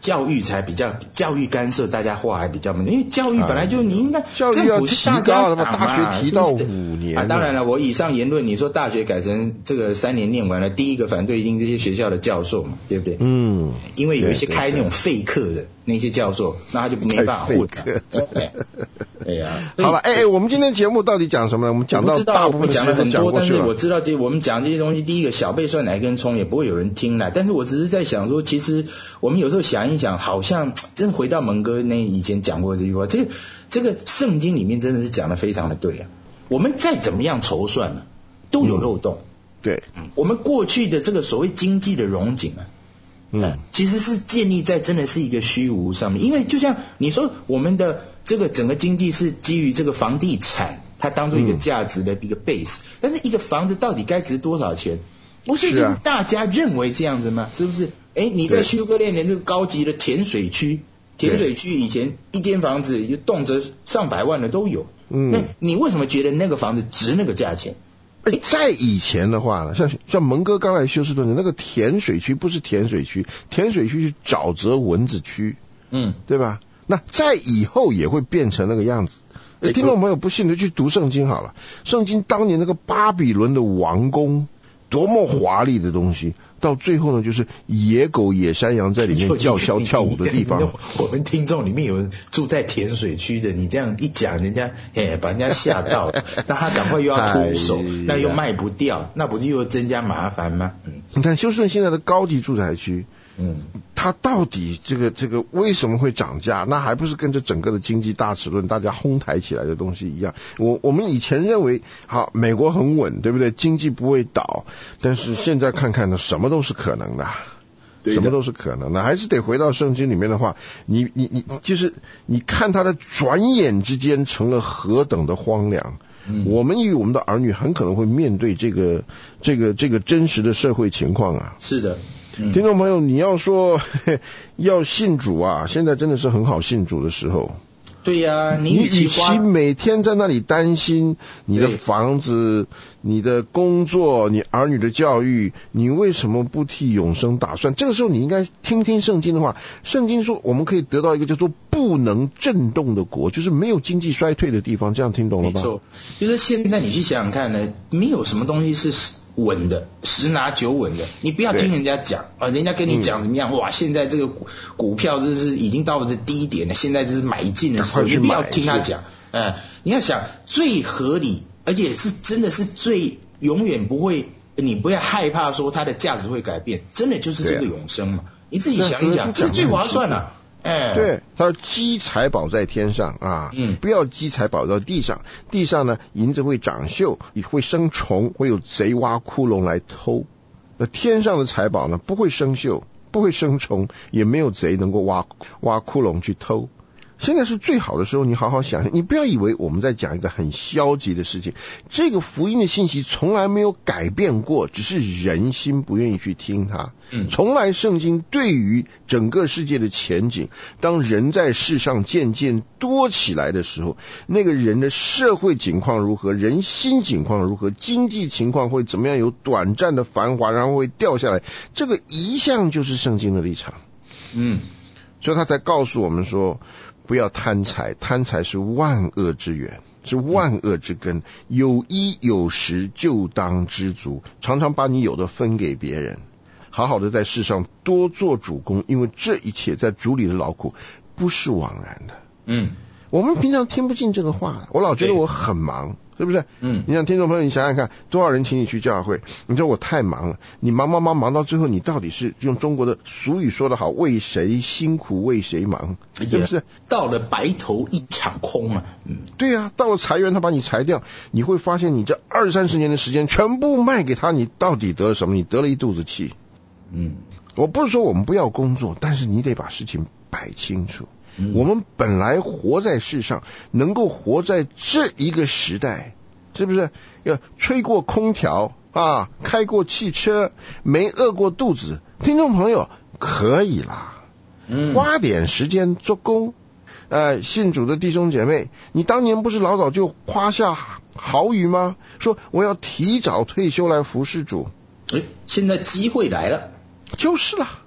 教育才比较教育干涉大家话还比较猛，因为教育本来就你应该教育要提高，大学提到5年啊。当然了，我以上言论，你说大学改成这个3年念完了，第一个反对一定这些学校的教授嘛，对不对？因为有一些开那种废课的那些教授，那他就没办法混了。对呀， 好了，我们今天节目到底讲什么呢？我们讲到大部分讲了很多，但是我知道我们讲这些东西，第一个小贝算哪根葱也不会有人听啦。但是我只是在想说，其实我们有时候想一想，好像真回到蒙哥那以前讲过这句话，这个圣经里面真的是讲的非常的对啊。我们再怎么样筹算呢，都有漏洞。 对， 我们过去的这个所谓经济的荣景啊，其实是建立在真的是一个虚无上面，因为就像你说，我们的这个整个经济是基于这个房地产，它当做一个价值的一个 base，但是一个房子到底该值多少钱？不是就是大家认为这样子吗？是不是？你在休哥连这个高级的甜水区以前一间房子就动辄上百万的都有，那你为什么觉得那个房子值那个价钱？ 在以前的话呢，像蒙哥刚来休斯顿的那个甜水区不是甜水区，甜水区是沼泽蚊子区，对吧？那在以后也会变成那个样子。听众朋友不信的去读圣经好了，圣经当年那个巴比伦的王宫多么华丽的东西，到最后呢，就是野狗野山羊在里面叫嚣跳舞的地方。 我们听众里面有人住在甜水区的，你这样一讲，人家把人家吓到，那他赶快又要脱手，那又卖不掉，那不是又增加麻烦吗？ 你看休斯顿现在的高级住宅区，它到底这个为什么会涨价？那还不是跟着整个的经济大齿轮大家哄抬起来的东西一样。我们以前认为好，美国很稳，对不对？经济不会倒，但是现在看看呢，什么都是可能的。什么都是可能的，还是得回到圣经里面的话，你就是你看他的转眼之间成了何等的荒凉。我们与我们的儿女很可能会面对这个真实的社会情况啊。 是的， 听众朋友，你要说要信主啊，现在真的是很好信主的时候。 对呀，你与其每天在那里担心你的房子、你的工作、你儿女的教育，你为什么不替永生打算？这个时候你应该听听圣经的话。圣经说我们可以得到一个叫做不能震动的国，就是没有经济衰退的地方。这样听懂了吧？ 没错，就是现在你去想想看呢，没有什么东西是稳的，10拿9稳的。你不要听人家讲啊，人家跟你讲怎么样，哇，现在这个股票就是已经到了低点了，现在就是买进的时候，你不要听他讲。你要想最合理，而且是真的是最永远不会，你不要害怕说它的价值会改变，真的就是这个永生嘛。你自己想一想，这是最划算的。 对，他说积财宝在天上啊，不要积财宝到地上。地上呢，银子会长锈，也会生虫，会有贼挖窟窿来偷。那天上的财宝呢，不会生锈，不会生虫，也没有贼能够挖窟窿去偷。现在是最好的时候，你好好想想，你不要以为我们在讲一个很消极的事情，这个福音的信息从来没有改变过，只是人心不愿意去听它。从来圣经对于整个世界的前景，当人在世上渐渐多起来的时候，那个人的社会境况如何，人心境况如何，经济情况会怎么样，有短暂的繁华然后会掉下来，这个一向就是圣经的立场。所以他才告诉我们说，不要贪财，贪财是万恶之源，是万恶之根。有衣有食就当知足，常常把你有的分给别人，好好的在世上多做主公，因为这一切在主里的劳苦不是枉然的。我们平常听不进这个话，我老觉得我很忙，是不是？你想听众朋友，你想想看，多少人请你去教会，你说我太忙了，你忙到最后，你到底是用中国的俗语说得好，为谁辛苦为谁忙，是不是？ 到了白头一场空啊！ 对啊，到了裁员他把你裁掉，你会发现你这20-30年的时间全部卖给他，你到底得了什么？你得了一肚子气。我不是说我们不要工作，但是你得把事情摆清楚。我们本来活在世上，能够活在这一个时代，是不是要吹过空调啊，开过汽车，没饿过肚子？听众朋友，可以啦，花点时间做工。信主的弟兄姐妹，你当年不是老早就夸下豪语吗？说我要提早退休来服侍主。 现在机会来了。 就是啦。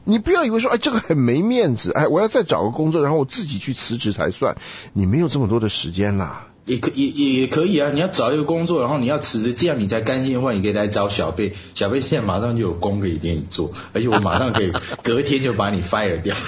你不要以为说，这个很没面子，我要再找个工作，然后我自己去辞职才算。你没有这么多的时间啦。 也可以啊，你要找一个工作，然后你要辞职，这样你才甘心的话，你可以来找小贝，小贝现在马上就有工可以给你做，而且我马上可以隔天就把你 fire 掉。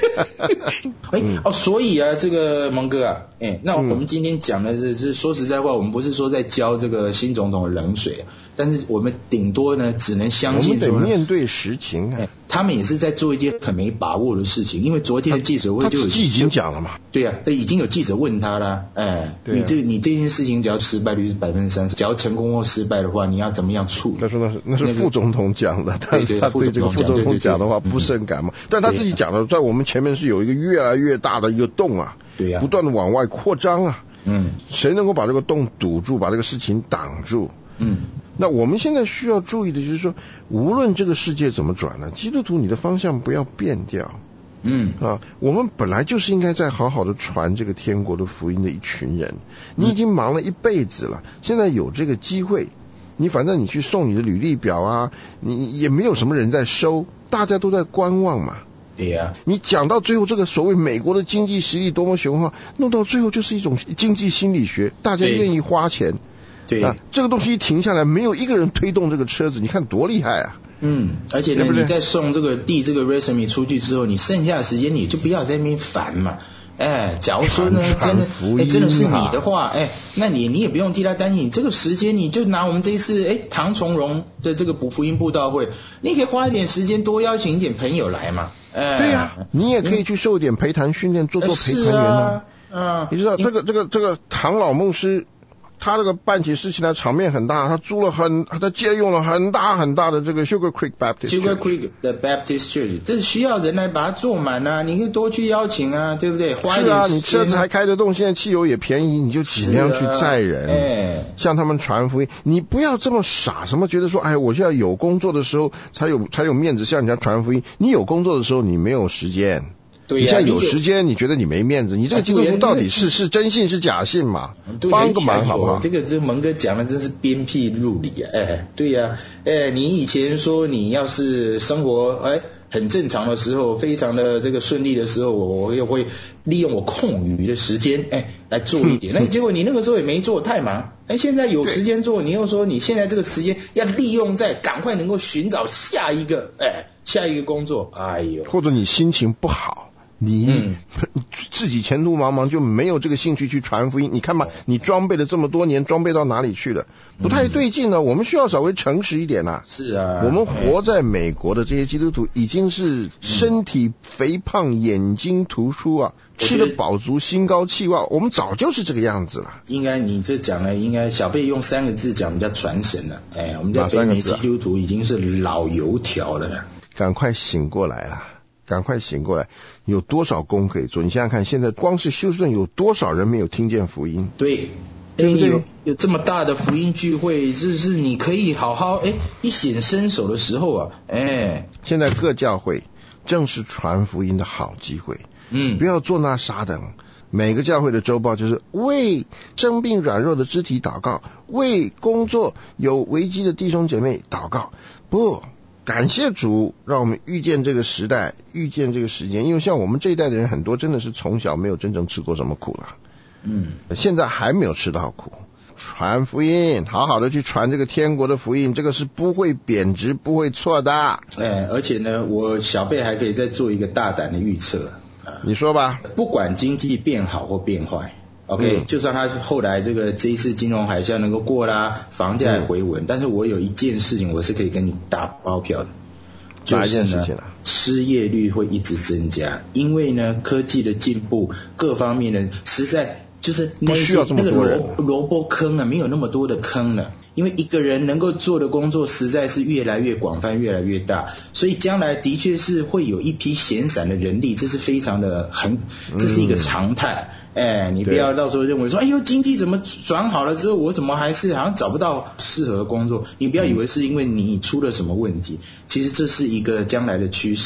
所以啊，这个蒙哥啊，那我们今天讲的是说实在话，我们不是说在浇这个新总统的冷水，但是我们顶多呢只能相信说， 我们得面对实情啊。 他们也是在做一件很没把握的事情，因为昨天的记者会就有他已经讲了嘛。 对啊，已经有记者问他了，你这件事情只要失败率是30%，只要成功或失败的话，你要怎么样处理？ 他说那是副总统讲的，但是他对这个副总统讲的话不甚敢嘛。但他自己讲的，在我们前面是有一个越来越大的一个洞啊，对啊，不断的往外扩张啊。谁能够把这个洞堵住，把这个事情挡住？那我们现在需要注意的就是说，无论这个世界怎么转呢，基督徒你的方向不要变掉。我们本来就是应该在好好的传这个天国的福音的一群人。你已经忙了一辈子了，现在有这个机会，你反正你去送你的履历表啊，你也没有什么人在收，大家都在观望嘛。 对呀， 你讲到最后这个所谓美国的经济实力多么雄厚，弄到最后就是一种经济心理学，大家愿意花钱。对啊，这个东西一停下来，没有一个人推动这个车子，你看多厉害啊！ 而且呢，你在送递这个 resume 出去之后，你剩下的时间你就不要在那边烦嘛。假如说呢，真的是你的话，那你也不用替他担心，你这个时间你就拿我们这一次唐从容的这个补福音布道会，你可以花一点时间多邀请一点朋友来嘛。 对呀，你也可以去受点陪谈训练，做陪谈员啊。你知道这个唐老牧师，他这个办起事情来场面很大，他借用了很大很大的这个 Sugar Creek Baptist 的 Baptist Church， 这是需要人来把它做满啊，你可以多去邀请啊，对不对？花一点时间。是啊， 你车子还开得动，现在汽油也便宜，你就尽量去载人，向他们传福音。你不要这么傻，什么觉得说，我现在有工作的时候才有面子向人家传福音，你有工作的时候你没有时间。对呀，你现在有时间，你觉得你没面子，你这个基督徒到底是真信是假信嘛？帮个忙好不好？ 这蒙哥讲的真是鞭辟入里啊！对呀，你以前说你要是生活很正常的时候，非常的这个顺利的时候，我又会利用我空余的时间来做一点。那结果你那个时候也没做，太忙。现在有时间做，你又说你现在这个时间要利用在赶快能够寻找下一个工作。 或者你心情不好。你自己前途茫茫，就没有这个兴趣去传福音。你看嘛，你装备了这么多年，装备到哪里去了？不太对劲了。我们需要稍微诚实一点啦。 是啊， 我们活在美国的这些基督徒已经是身体肥胖、眼睛突出啊，吃得饱足、心高气傲，我们早就是这个样子了。 应该你这讲呢，应该小贝用3个字讲比较传神了。我们在北美基督徒已经是老油条了。 赶快醒过来啦！赶快醒过来，有多少工可以做？你想想看，现在光是休斯顿有多少人没有听见福音？ 对不对？有这么大的福音聚会，是你可以好好一显身手的时候啊！ 现在各教会正是传福音的好机会。不要做那傻等。每个教会的周报就是为生病软弱的肢体祷告，为工作有危机的弟兄姐妹祷告。不，感谢主让我们遇见这个时代，遇见这个时间。因为像我们这一代的人很多真的是从小没有真正吃过什么苦了，现在还没有吃到苦。传福音，好好的去传这个天国的福音，这个是不会贬值不会错的。 而且呢，我小贝还可以再做一个大胆的预测。 你说吧。 不管经济变好或变坏，OK，就算他后来这一次金融海啸能够过啦，房价也回稳，但是我有一件事情我是可以跟你打包票的，就是呢，失业率会一直增加，因为呢，科技的进步，各方面的实在就是那个萝卜坑啊，没有那么多的坑了。因为一个人能够做的工作实在是越来越广泛越来越大，所以将来的确是会有一批闲散的人力，这是非常的这是一个常态。你不要到时候认为说经济怎么转好了之后我怎么还是好像找不到适合的工作，你不要以为是因为你出了什么问题，其实这是一个将来的趋势。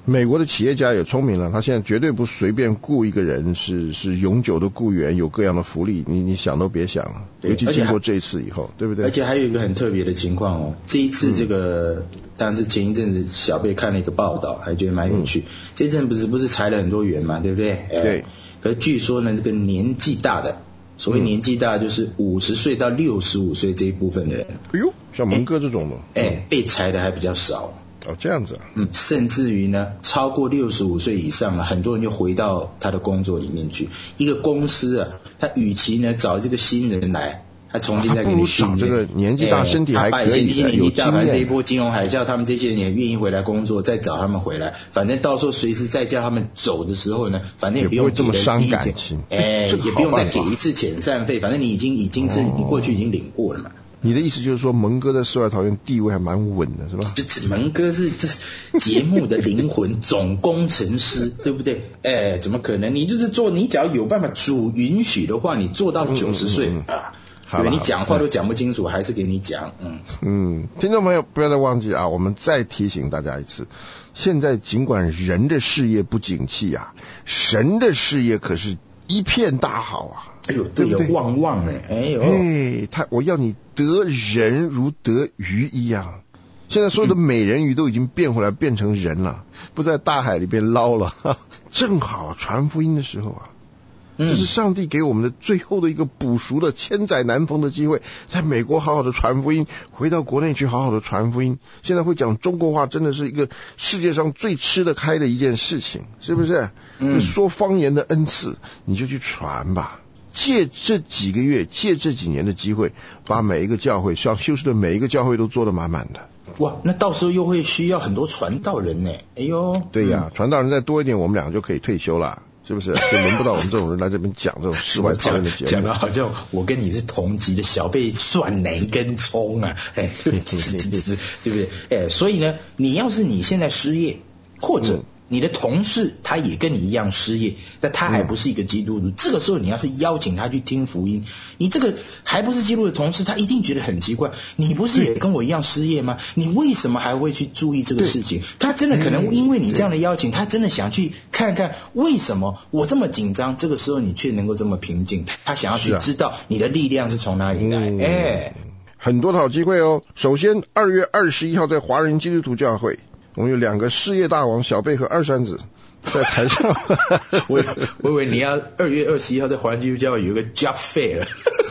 美国的企业家也聪明了，他现在绝对不随便雇一个人是永久的雇员，有各样的福利，你想都别想，尤其经过这一次以后，对不对？ 而且还有一个很特别的情况哦，这一次这个，当然是前一阵子小贝看了一个报道，还觉得蛮有趣。这一阵不是裁了很多员嘛，对不对？ 对。 可是据说呢，这个年纪大的，所谓年纪大就是50岁到65岁这一部分的人， 哎呦，像蒙哥这种的， 被裁的还比较少。 哦，这样子啊。 甚至于呢，超过65岁以上了，很多人就回到他的工作里面去。一个公司啊，他与其呢找这个新人来，他重新再给你训练， 这个年纪大、身体还可以的、有经验。 这一波金融海啸，他们这些人也愿意回来工作，再找他们回来，反正到时候随时再叫他们走的时候呢，反正也不用这么伤感情， 也不用再给一次遣散费，反正你已经是你过去已经领过了嘛。 你的意思就是说，蒙哥在世外桃源地位还蛮稳的，是吧？ 蒙哥是这节目的灵魂，总工程师，对不对？怎么可能？你就是做，你只要有办法主允许的话，你做到90岁啊，对，你讲话都讲不清楚，还是给你讲。 听众朋友不要再忘记啊，我们再提醒大家一次，现在尽管人的事业不景气啊，神的事业可是一片大好啊。 哎呦，对，有旺旺我要你得人如得鱼一样。现在所有的美人鱼都已经变回来，变成人了，不在大海里边捞了，正好传福音的时候啊。这是上帝给我们的最后的一个补赎的千载难逢的机会，在美国好好的传福音，回到国内去好好的传福音。现在会讲中国话真的是一个世界上最吃得开的一件事情，是不是？说方言的恩赐，你就去传吧。借这几个月，借这几年的机会，把每一个教会，像休斯顿每一个教会都做得满满的。 哇，那到时候又会需要很多传道人呢。哎呦， 对呀，传道人再多一点，我们两个就可以退休了。是不是？就轮不到我们这种人来这边讲这种世外桃源的节目， 讲的好像我跟你是同级的，小辈算哪一根葱啊？对不对？所以呢，你要是你现在失业，或者你的同事他也跟你一样失业，但他还不是一个基督徒，这个时候你要是邀请他去听福音，你这个还不是基督徒的同事，他一定觉得很奇怪，你不是也跟我一样失业吗？你为什么还会去注意这个事情？他真的可能因为你这样的邀请，他真的想去看看为什么我这么紧张，这个时候你却能够这么平静，他想要去知道你的力量是从哪里来。 很多的好机会哦。首先2月21号在华人基督徒教会，我们有2个事业大王小贝和二三子在台上。 我以为你要2月21号在华人基督教会有一个 job fair。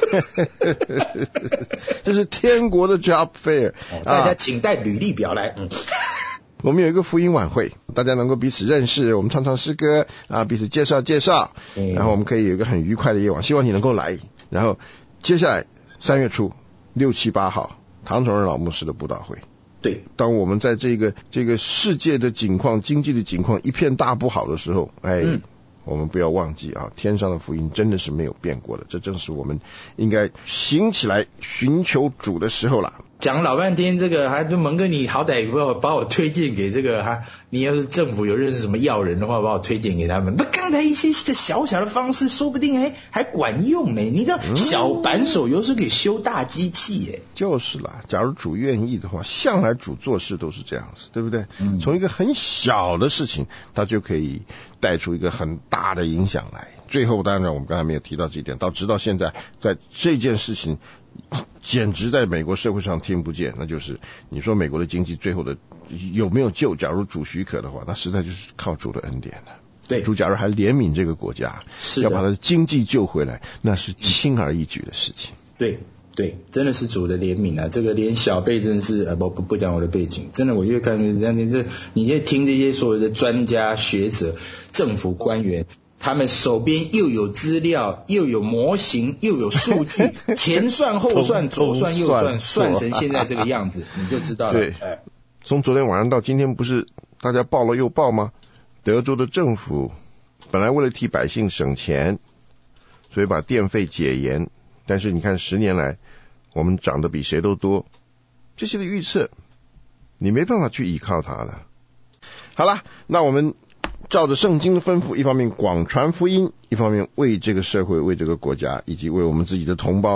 这是天国的 job fair， 大家请带履历表来。 我们有一个福音晚会，大家能够彼此认识，我们唱唱诗歌啊，彼此介绍，然后我们可以有一个很愉快的夜晚，希望你能够来。然后接下来3月初6、7、8号唐崇仁老牧师的布道会。 对， 当我们在这个世界的景况、经济的景况一片大不好的时候，我们不要忘记啊，天上的福音真的是没有变过的，这正是我们应该行起来寻求主的时候了。 讲老半天这个，还就蒙哥，你好歹把我推荐给这个你要是政府有认识什么要人的话，把我推荐给他们。那刚才一些个小小的方式，说不定还管用呢。你知道，小扳手有时候可以修大机器耶。 就是啦，假如主愿意的话，向来主做事都是这样子，对不对？从一个很小的事情，他就可以带出一个很大的影响来。最后当然我们刚才没有提到这一点，直到现在，在这件事情简直在美国社会上听不见，那就是你说美国的经济最后的有没有救？假如主许可的话，那实在就是靠主的恩典了。 对， 主假如还怜悯这个国家，要把他的经济救回来，那是轻而易举的事情。 对，真的是主的怜悯啊！这个连小辈真的是不讲我的背景，真的我越看越这样，你在听这些所有的专家学者、政府官员，他们手边又有资料，又有模型，又有数据，前算后算，左算右算，算成现在这个样子，你就知道了。 对，从昨天晚上到今天，不是大家报了又报吗？德州的政府本来为了替百姓省钱，所以把电费解严，但是你看10年来我们涨得比谁都多，这些的预测你没办法去依靠它了。好了，那我们照着圣经的吩咐，一方面广传福音，一方面为这个社会、为这个国家以及为我们自己的同胞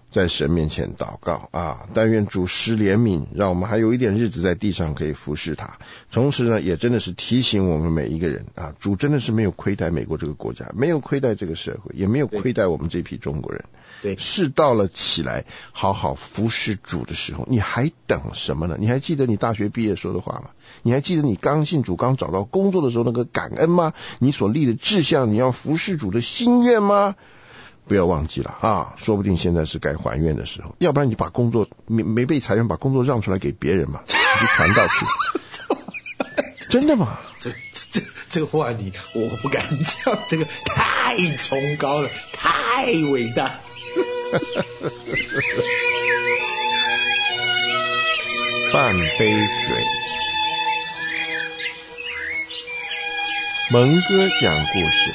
在神面前祷告啊，但愿主施怜悯，让我们还有一点日子在地上可以服侍他。同时呢，也真的是提醒我们每一个人啊，主真的是没有亏待美国这个国家，没有亏待这个社会，也没有亏待我们这批中国人。 对， 是到了起来好好服侍主的时候，你还等什么呢？你还记得你大学毕业说的话吗？你还记得你刚信主刚找到工作的时候那个感恩吗？你所立的志向，你要服侍主的心愿吗？不要忘记了啊，说不定现在是该还愿的时候，要不然你就把工作没被裁员，把工作让出来给别人嘛，你去传道去。真的吗？ 这个话我不敢讲，这个太崇高了，太伟大。 半杯水。蒙哥讲故事。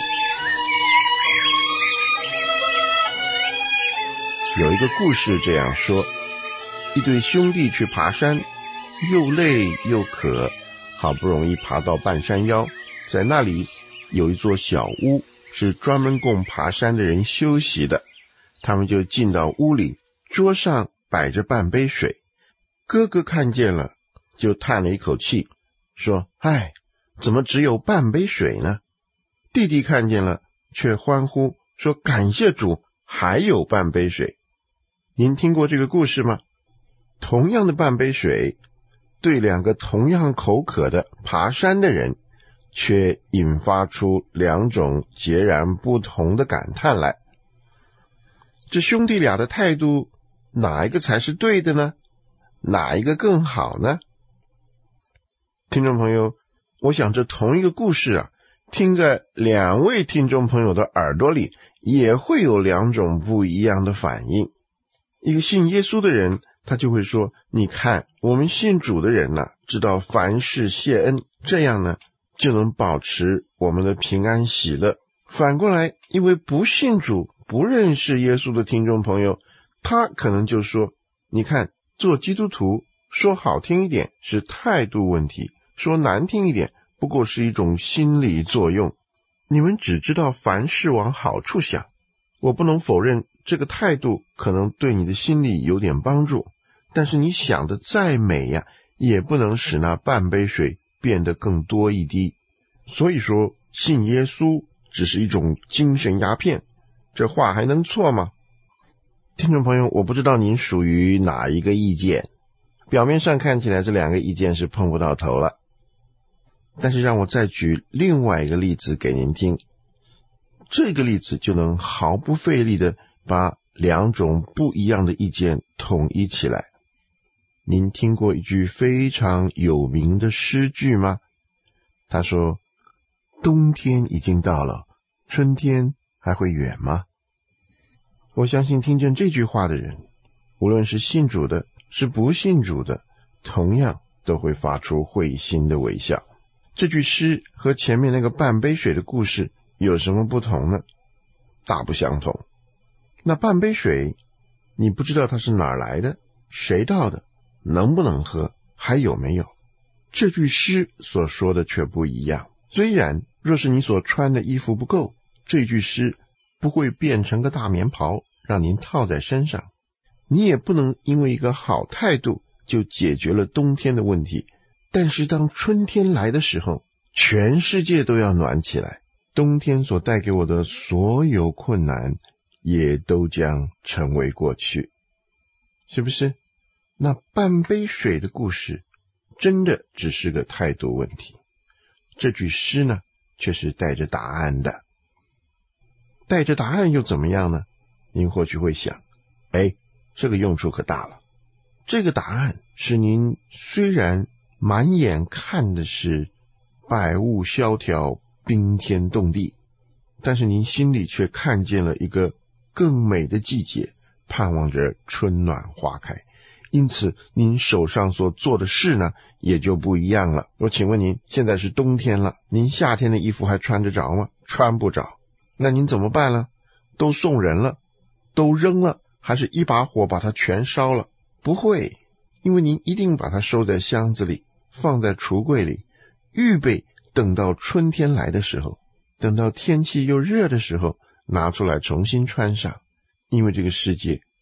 有一个故事这样说，一对兄弟去爬山，又累又渴，好不容易爬到半山腰，在那里有一座小屋，是专门供爬山的人休息的。他们就进到屋里，桌上摆着半杯水。哥哥看见了，就叹了一口气，说：唉，怎么只有半杯水呢？弟弟看见了，却欢呼说：感谢主，还有半杯水。您听过这个故事吗？同样的半杯水，对两个同样口渴的爬山的人，却引发出两种截然不同的感叹来。这兄弟俩的态度，哪一个才是对的呢？哪一个更好呢？听众朋友，我想这同一个故事啊，听在两位听众朋友的耳朵里，也会有两种不一样的反应。一个信耶稣的人，他就会说：你看，我们信主的人呢，知道凡事谢恩，这样呢，就能保持我们的平安喜乐。反过来，因为不信主、不认识耶稣的听众朋友，他可能就说：你看，做基督徒，说好听一点是态度问题，说难听一点，不过是一种心理作用。你们只知道凡事往好处想，我不能否认这个态度可能对你的心理有点帮助，但是你想的再美呀，也不能使那半杯水变得更多一滴。所以说，信耶稣只是一种精神鸦片，这话还能错吗？听众朋友，我不知道您属于哪一个意见，表面上看起来这两个意见是碰不到头了，但是让我再举另外一个例子给您听，这个例子就能毫不费力的把两种不一样的意见统一起来。您听过一句非常有名的诗句吗？他说：冬天已经到了，春天还会远吗？我相信听见这句话的人，无论是信主的，是不信主的，同样都会发出会心的微笑。这句诗和前面那个半杯水的故事有什么不同呢？大不相同。那半杯水，你不知道它是哪儿来的，谁倒的，能不能喝，还有没有？这句诗所说的却不一样。虽然若是你所穿的衣服不够，这句诗不会变成个大棉袍让您套在身上，你也不能因为一个好态度就解决了冬天的问题。但是当春天来的时候，全世界都要暖起来，冬天所带给我的所有困难也都将成为过去，是不是？那半杯水的故事真的只是个态度问题，这句诗呢却是带着答案的。带着答案又怎么样呢？您或许会想，这个用处可大了。这个答案是您虽然满眼看的是百物萧条、冰天冻地，但是您心里却看见了一个更美的季节，盼望着春暖花开。因此您手上所做的事呢也就不一样了。我请问您，现在是冬天了，您夏天的衣服还穿得着吗？穿不着。那您怎么办呢？都送人了，都扔了，还是一把火把它全烧了？不会，因为您一定把它收在箱子里，放在橱柜里，预备等到春天来的时候，等到天气又热的时候，拿出来重新穿上。因为这个世界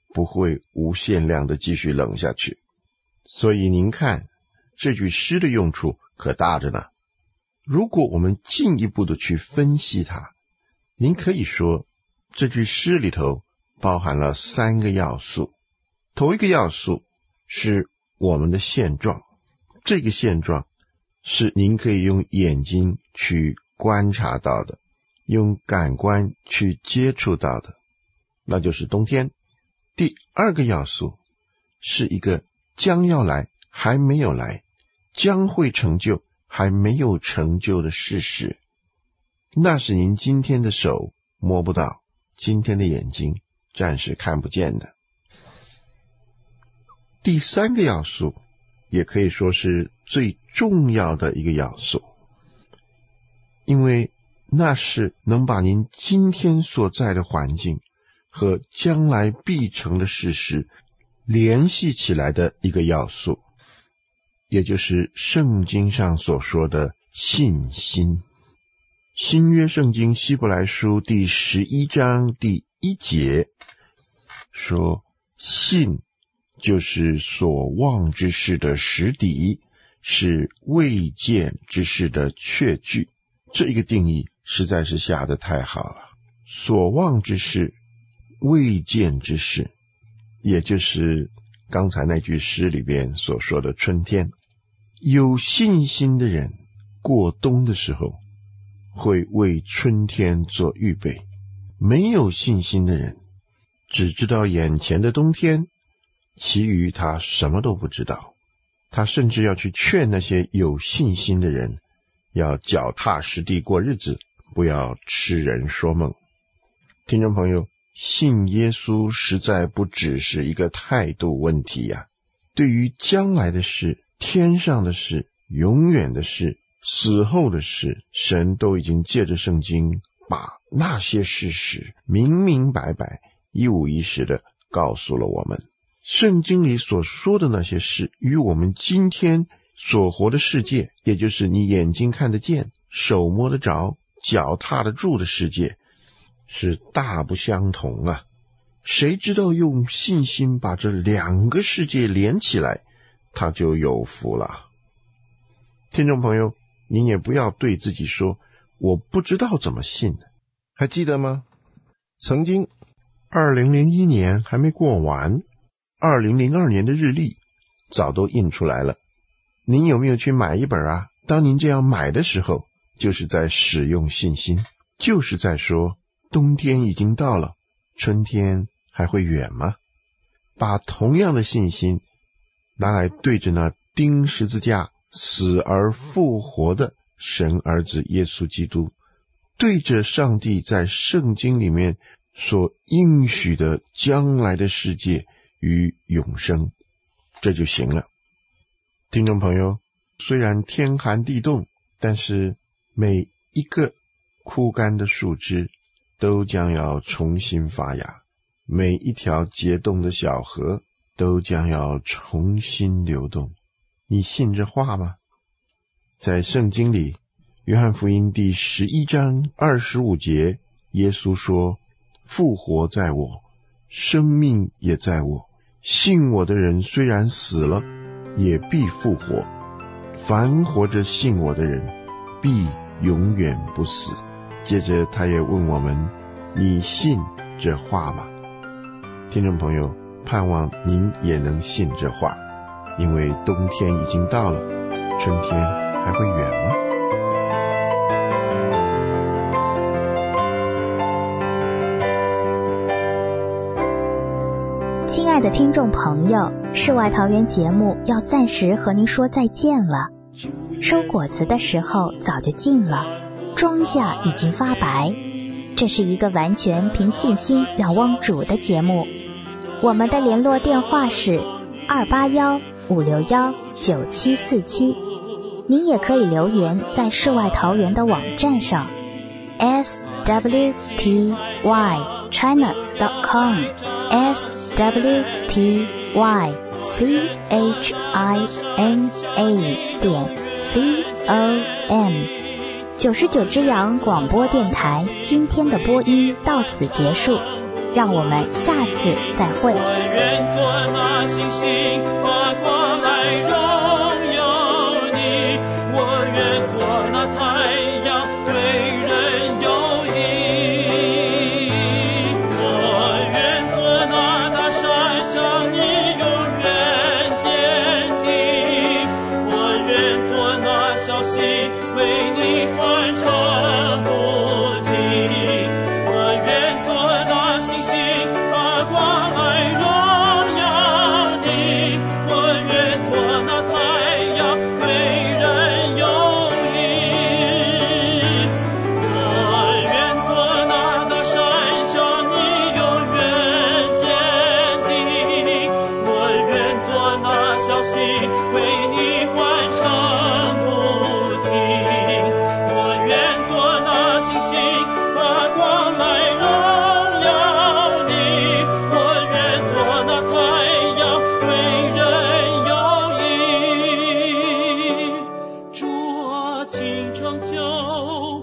不会无限量的继续冷下去。所以您看，这句诗的用处可大着呢。如果我们进一步的去分析它，您可以说这句诗里头包含了3个要素。头一个要素是我们的现状，这个现状是您可以用眼睛去观察到的，用感官去接触到的，那就是冬天。第二个要素是一个将要来还没有来，将会成就还没有成就的事实，那是您今天的手摸不到，今天的眼睛暂时看不见的。第3个要素也可以说是最重要的一个要素，因为那是能把您今天所在的环境和将来必成的事实联系起来的一个要素，也就是圣经上所说的信心。新约圣经希伯来书第11章第1节说，信就是所望之事的实底，是未见之事的确据。这一个定义实在是下得太好了。所望之事，未见之事，也就是刚才那句诗里边所说的春天。有信心的人过冬的时候会为春天做预备，没有信心的人只知道眼前的冬天，其余他什么都不知道。他甚至要去劝那些有信心的人要脚踏实地过日子，不要痴人说梦。听众朋友，信耶稣实在不只是一个态度问题呀。对于将来的事、天上的事、永远的事、死后的事，神都已经借着圣经把那些事实明明白白、一五一十的告诉了我们。圣经里所说的那些事，与我们今天所活的世界，也就是你眼睛看得见、手摸得着、脚踏得住的世界，是大不相同啊！谁知道用信心把这2个世界连起来，他就有福了。听众朋友，您也不要对自己说我不知道怎么信，还记得吗？曾经2001年还没过完，2002年的日历早都印出来了，您有没有去买一本啊？当您这样买的时候，就是在使用信心，就是在说冬天已经到了，春天还会远吗？把同样的信心拿来对着那钉十字架死而复活的神儿子耶稣基督，对着上帝在圣经里面所应许的将来的世界与永生，这就行了。听众朋友，虽然天寒地冻，但是每一个枯干的树枝都将要重新发芽，每一条结冻的小河都将要重新流动。你信这话吗？在圣经里，约翰福音第11章25节，耶稣说，复活在我，生命也在我，信我的人虽然死了，也必复活，凡活着信我的人，必永远不死。接着他也问我们，你信这话吗？听众朋友，盼望您也能信这话，因为冬天已经到了，春天还会远吗？ 亲爱的听众朋友，世外桃源节目要暂时和您说再见了。收果子的时候早就近了，庄稼已经发白。这是一个完全凭信心仰望主的节目。我们的联络电话是281-561-9747，您也可以留言在世外桃源的网站上 swtychina.com swtychina.com。 99只羊广播电台今天的播音到此结束， 让我们下次再会。 我愿做那星星发光来荣耀你，我愿做那太阳对人有益，我愿做那大山向你永远坚定，我愿做那小溪为你欢唱不停，我愿做那星星发光来荣耀你，我愿做那太阳对人有益，我愿做那大山向你永远坚定，我愿做那小溪为你欢唱不停，我愿做那星星发光来荣耀你，我愿做那太阳对人有益，主啊，请成就